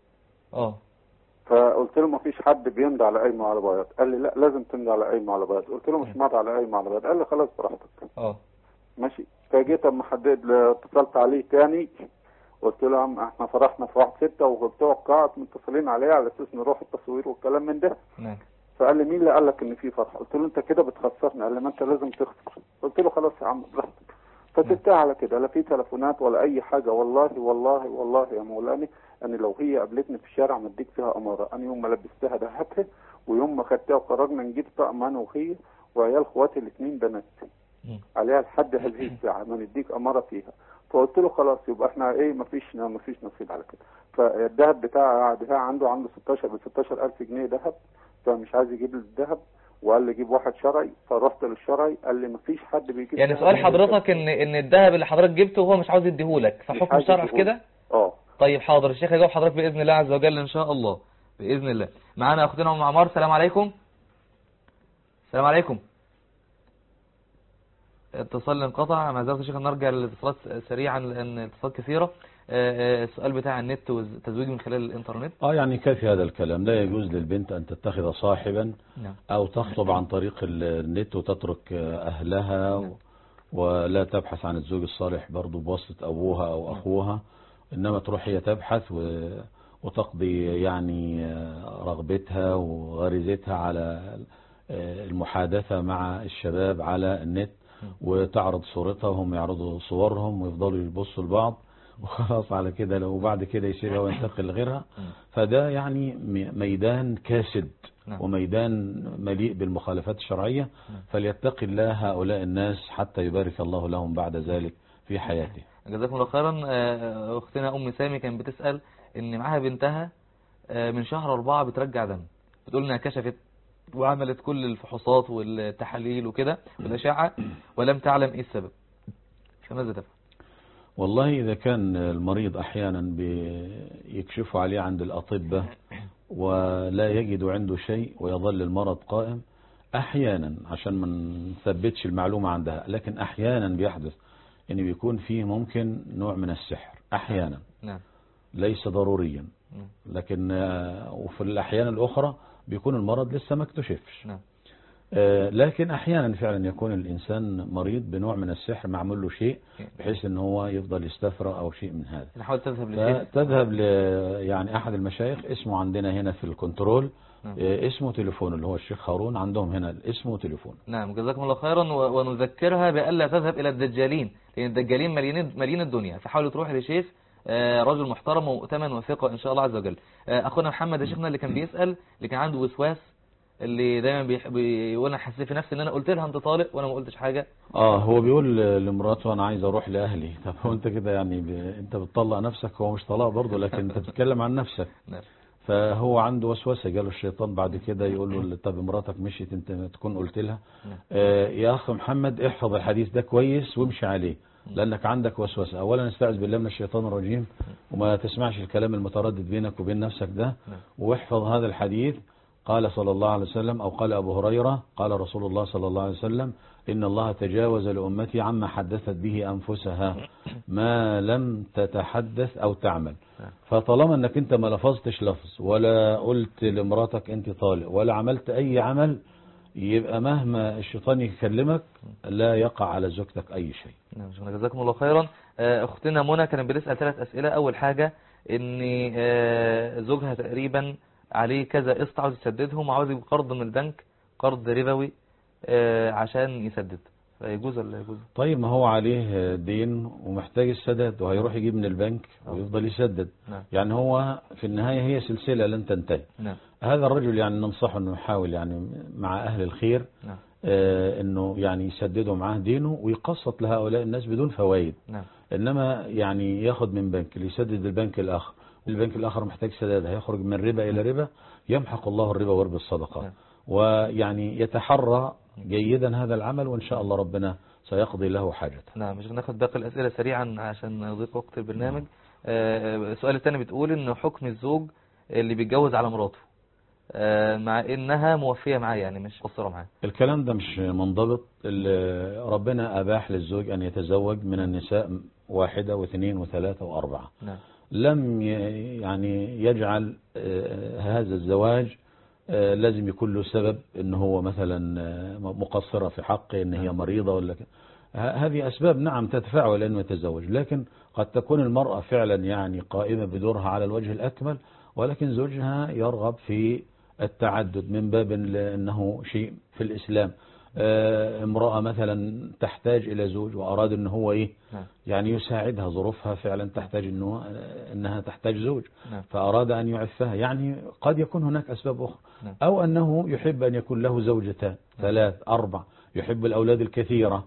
فقلت له ما فيش حد بيمضي على قايمه على بياض. قال لي لا لازم تمضي على قايمه على بياض. قلت له مش ماضي على قايمه على بياض. قال لي خلاص براحتك. ماشي. فجيت اما اتصلت عليه تاني قلت له عم احنا فرحنا في 1/6 وبتوع القاعة متصلين عليه على اساس نروح التصوير والكلام من ده. فقال لي مين اللي قال لك ان في فرح؟ قلت له انت كده بتخسرني. قال لي ما انت لازم تخسر. قلت له خلاص يا عم براحتك. فسبتها على كده، لا في تليفونات ولا اي حاجه. والله والله والله يا مولانا ان لو هي قابلتني في الشارع ما اديك فيها اماره. انا يوم ما لبستها دهبتها، ويوم ما خدتها وخرجنا نجيب طقم انا وهي وعيال اخواتي الاثنين بنات عليها لحد هذه الساعه ما نديك اماره فيها. فقلت له خلاص يبقى احنا ايه مفيش نصيب على كده. فالذهب بتاع عنده 16,000 جنيه ذهب، فمش عايز يجيب لي الذهب وقال لي جيب واحد شرعي. فرحت للشرعي قال لي مفيش حد بيجيب. يعني سؤال حضرتك ان الذهب اللي حضرتك جبته هو مش عاوز يديهولك، فحكم الشرع في كده؟ طيب حاضر، الشيخ هيجاوب حضرتك باذن الله عز وجل ان شاء الله باذن الله. معانا اختنا ام عمار. السلام عليكم. السلام عليكم. اتصال انقطع. معذرة يا شيخ، نرجع للاتصالات سريعا لان الاتصالات كثيره. السؤال بتاع النت والتزويج من خلال الانترنت. يعني كافي هذا الكلام. لا يجوز للبنت ان تتخذ صاحبا او تخطب عن طريق النت وتترك اهلها ولا تبحث عن الزوج الصالح برضو بواسطة ابوها او اخوها إنما تروح هي تبحث وتقضي يعني رغبتها وغريزتها على المحادثة مع الشباب على النت، وتعرض صورتها وهم يعرضوا صورهم ويفضلوا يبصوا لبعض وخلاص على كده، لو بعد كده يسيبها وينتقل لغيرها. فده يعني ميدان كاسد وميدان مليء بالمخالفات الشرعية، فليتقي الله هؤلاء الناس حتى يبارك الله لهم بعد ذلك في حياته. جزاكم الله خيرا. أختنا أم سامي كانت بتسأل إن معاها بنتها من شهر 4 بترجع دم، بتقول إنها كشفت وعملت كل الفحوصات والتحاليل وكده والأشعة ولم تعلم إيه السبب، فماذا تفعل؟ والله إذا كان المريض أحيانا بيكشفوا عليه عند الأطباء ولا يجدوا عنده شيء ويظل المرض قائم، أحيانا عشان ما نثبتش المعلومة عندها، لكن أحيانا بيحدث إن بيكون فيه ممكن نوع من السحر أحيانا، ليس ضروريا، لكن وفي الأحيان الأخرى بيكون المرض لسه ما اكتشفش. لكن أحيانا فعلا يكون الإنسان مريض بنوع من السحر معمول له شيء بحيث ان هو يفضل يستفرغ أو شيء من هذا. نحاول تذهب يعني أحد المشايخ اسمه عندنا هنا في الكنترول، اسمه تليفون، اللي هو الشيخ هارون، عندهم هنا اسمه تليفون. نعم جزاكم الله خيرا. ونذكرها بألا تذهب إلى الدجالين، لأن الدجالين مليين الدنيا، فحاولوا تروح لشيخ رجل محترم ومؤتمن وثقة إن شاء الله عز وجل. أخونا محمد يا شيخنا اللي كان بيسأل، اللي كان عنده وسواس، اللي دايما وانا حسيت في نفسي ان انا قلت لها انت طالق وانا ما قلتش حاجه. هو بيقول لمراته انا عايز اروح لاهلي. طب هو انت كده يعني انت بتطلق نفسك، هو مش طلاق برضه لكن انت بتتكلم عن نفسك. فهو عنده وسوسه، جاله الشيطان بعد كده يقول له طب مراتك مشيت انت تكون قلت لها. يا اخ محمد احفظ الحديث ده كويس وامشي عليه، لانك عندك وسوسه. اولا استعذ بالله من الشيطان الرجيم وما تسمعش الكلام المتردد بينك وبين نفسك ده، واحفظ هذا الحديث. قال صلى الله عليه وسلم، أو قال أبو هريرة قال رسول الله صلى الله عليه وسلم إن الله تجاوز لأمتي عما حدثت به أنفسها ما لم تتحدث أو تعمل. فطالما أنك أنت ما لفظتش لفظ ولا قلت لمراتك أنت طالق ولا عملت أي عمل، يبقى مهما الشيطان يكلمك لا يقع على زوجتك أي شيء. نعم جزاكم الله خيرا. أختنا منى كانت بتسأل 3 أسئلة. أول حاجة إن زوجها تقريبا عليه كذا قسط عاوز يسددهم وعاوز يجيب قرض من البنك، قرض ربوي عشان يسدد، فيجوز ولا يجوز؟ طيب ما هو عليه دين ومحتاج السداد وهيروح يجيب من البنك ويفضل يسدد. يعني هو في النهاية هي سلسلة لن تنتهي. هذا الرجل يعني ننصحه انه يحاول يعني مع اهل الخير انه يعني يسددوا معاه دينه ويقسط لهؤلاء الناس بدون فوائد. انما يعني ياخد من بنك ليسدد البنك الاخر، البنك الآخر محتاج سداد، هيخرج من ربا إلى ربا، يمحق الله الربا ويربي الصدقات. ويعني يتحرى جيدا هذا العمل وإن شاء الله ربنا سيقضي له حاجته. نعم مش ناخد باقي الأسئلة سريعا عشان نضيق وقت البرنامج. السؤال الثاني بتقول إنه حكم الزوج اللي بيتجوز على مراته مع إنها موفية معاه، يعني مش قصيرة معاه. الكلام ده مش منضبط. ربنا أباح للزوج أن يتزوج من النساء 1 و2 و3 و4. لم يعني يجعل هذا الزواج لازم يكون له سبب ان هو مثلا مقصرة في حقه، ان هي مريضة ولا هذه اسباب نعم تدفعه لانه يتزوج، لكن قد تكون المرأة فعلا يعني قائمة بدورها على الوجه الاكمل، ولكن زوجها يرغب في التعدد من باب انه شيء في الاسلام. امرأة مثلا تحتاج الى زوج واراد ان هو يعني يساعدها، ظروفها فعلا تحتاج انها تحتاج زوج فاراد ان يعفها، يعني قد يكون هناك اسباب اخرى. او انه يحب ان يكون له زوجتان 3 4، يحب الاولاد الكثيرة،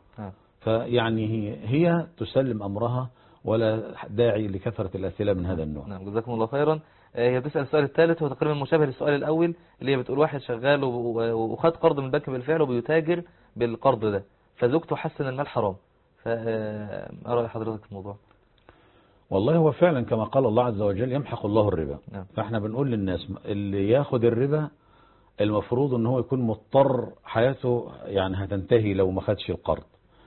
فيعني هي تسلم امرها ولا داعي لكثرة الاسئلة من هذا النوع. نعم جزاكم الله خيرا. هي بتسأل السؤال الثالث هو تقريبا مشابه للسؤال الأول، اللي هي بتقول واحد شغال وخد قرض من البنك بالفعل وبيتاجر بالقرض ده، فزوجته حسن المال حرام، فأرى حضرتك في الموضوع؟ والله هو فعلا كما قال الله عز وجل يمحق الله الربا. فاحنا بنقول للناس اللي ياخد الربا المفروض ان هو يكون مضطر، حياته يعني هتنتهي لو ما خدش القرض،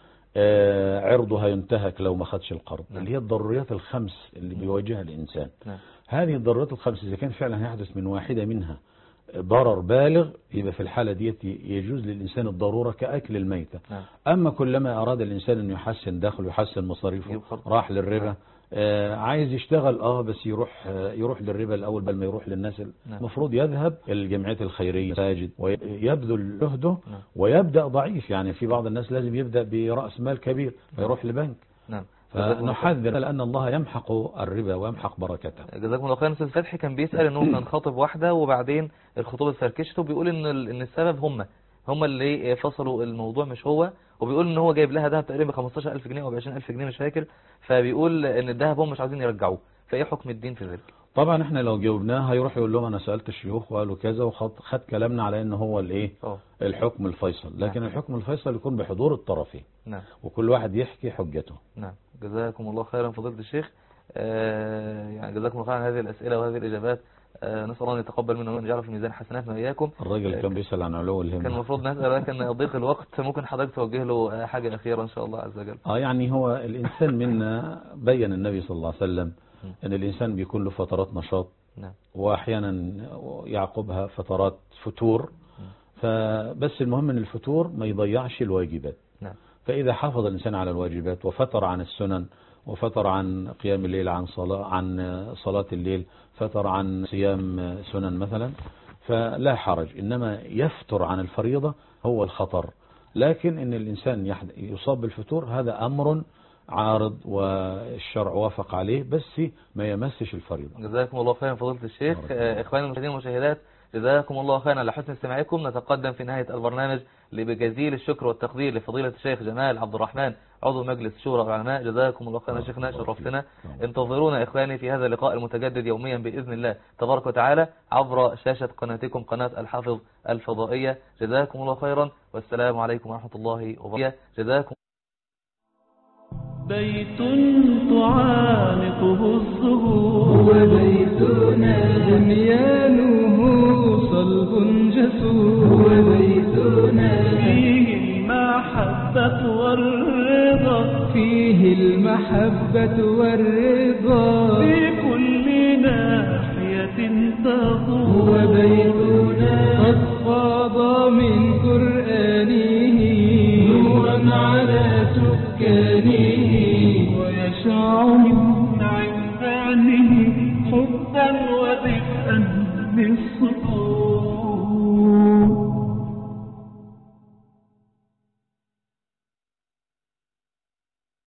عرضه هينتهك لو ما خدش القرض، اللي هي الضروريات الخمس اللي بيواجهها الإنسان. هذه الضرورات الخمس إذا كان فعلا هيحدث من واحدة منها ضرر بالغ، يبقى في الحالة دي يجوز للإنسان الضرورة كأكل الميتة. أما كلما أراد الإنسان أن يحسن دخله يحسن مصاريفه راح للربا، عايز يشتغل بس يروح للربا الأول بل ما يروح للناس. المفروض يذهب الجمعيات الخيرية مساجد ويبذل جهده ويبدأ ضعيف. يعني في بعض الناس لازم يبدأ برأس مال كبير فيروح لبنك. فنحذر لأن الله يمحق الربا ويمحق بركته. جزاكم الله خيرا. أستاذ فتحي كان بيسأل إنه كان خاطب واحدة وبعدين الخطوبة اتفركشت، وبيقول إن السبب هم اللي فصلوا الموضوع مش هو، وبيقول إن هو جايب لها دهب تقريبا ب 15,000 جنيه أو ب 20,000 جنيه مش فاكر، فبيقول إن الدهب هم مش عايزين يرجعوه، فإيه حكم الدين في ذلك؟ طبعا احنا لو جاوبناه هيروح يقول لهم انا سألت الشيوخ وقالوا كذا وخد كلامنا على ان هو الحكم الفيصل، لكن الحكم الفيصل يكون بحضور الطرفين وكل واحد يحكي حجته. نعم. جزاكم الله خيرا فضيلة الشيخ. يعني جزاكم الله خيرا عن هذه الأسئلة وهذه الإجابات. نسأل الله أن يتقبل منا ويجعله في ميزان حسناتنا وإياكم. الراجل كان بيسأل عن علو الهمة، كان المفروض نسأل لكن ضيق الوقت. ممكن حضرتك توجه له حاجة أخيرة إن شاء الله عز وجل؟ يعني هو الإنسان منا بين النبي صلى الله عليه وسلم أن الإنسان بيكون له فترات نشاط وأحيانا يعقبها فترات فتور، فبس المهم أن الفتور ما يضيعش الواجبات. فإذا حافظ الإنسان على الواجبات وفتر عن السنن وفتر عن قيام الليل عن صلاة الليل، فتر عن صيام سنن مثلا، فلا حرج. إنما يفتر عن الفريضة هو الخطر. لكن إن الإنسان يصاب بالفتور هذا أمر عارض والشرع وافق عليه، بس ما يمسش الفريضة. جزاكم الله خيرا فضيلة الشيخ. إخواني المشاهدين والمشاهدات، جزاكم الله خيرا على حسن استماعكم. نتقدم في نهاية البرنامج بجزيل الشكر والتقدير لفضيلة الشيخ جمال عبد الرحمن عضو مجلس شورى العلماء. جزاكم الله خيرا شيخنا، شرفتنا. انتظرونا إخواني في هذا اللقاء المتجدد يوميا بإذن الله تبارك وتعالى عبر شاشة قناتكم قناة الحافظ الفضائية. جزاكم الله خيرا والسلام عليكم ورحمة الله وبركاته. جزاكم. بيت تعانقه الزهور وبيتنا بنيانه صلب جسور وبيتنا فيه المحبة والرضا فيه المحبة والرضا في كل ناحية تدور وبيتنا قد فاض من قرآنه نورا على سكانه ويشع من عرفانه حبا ودفئا للسطور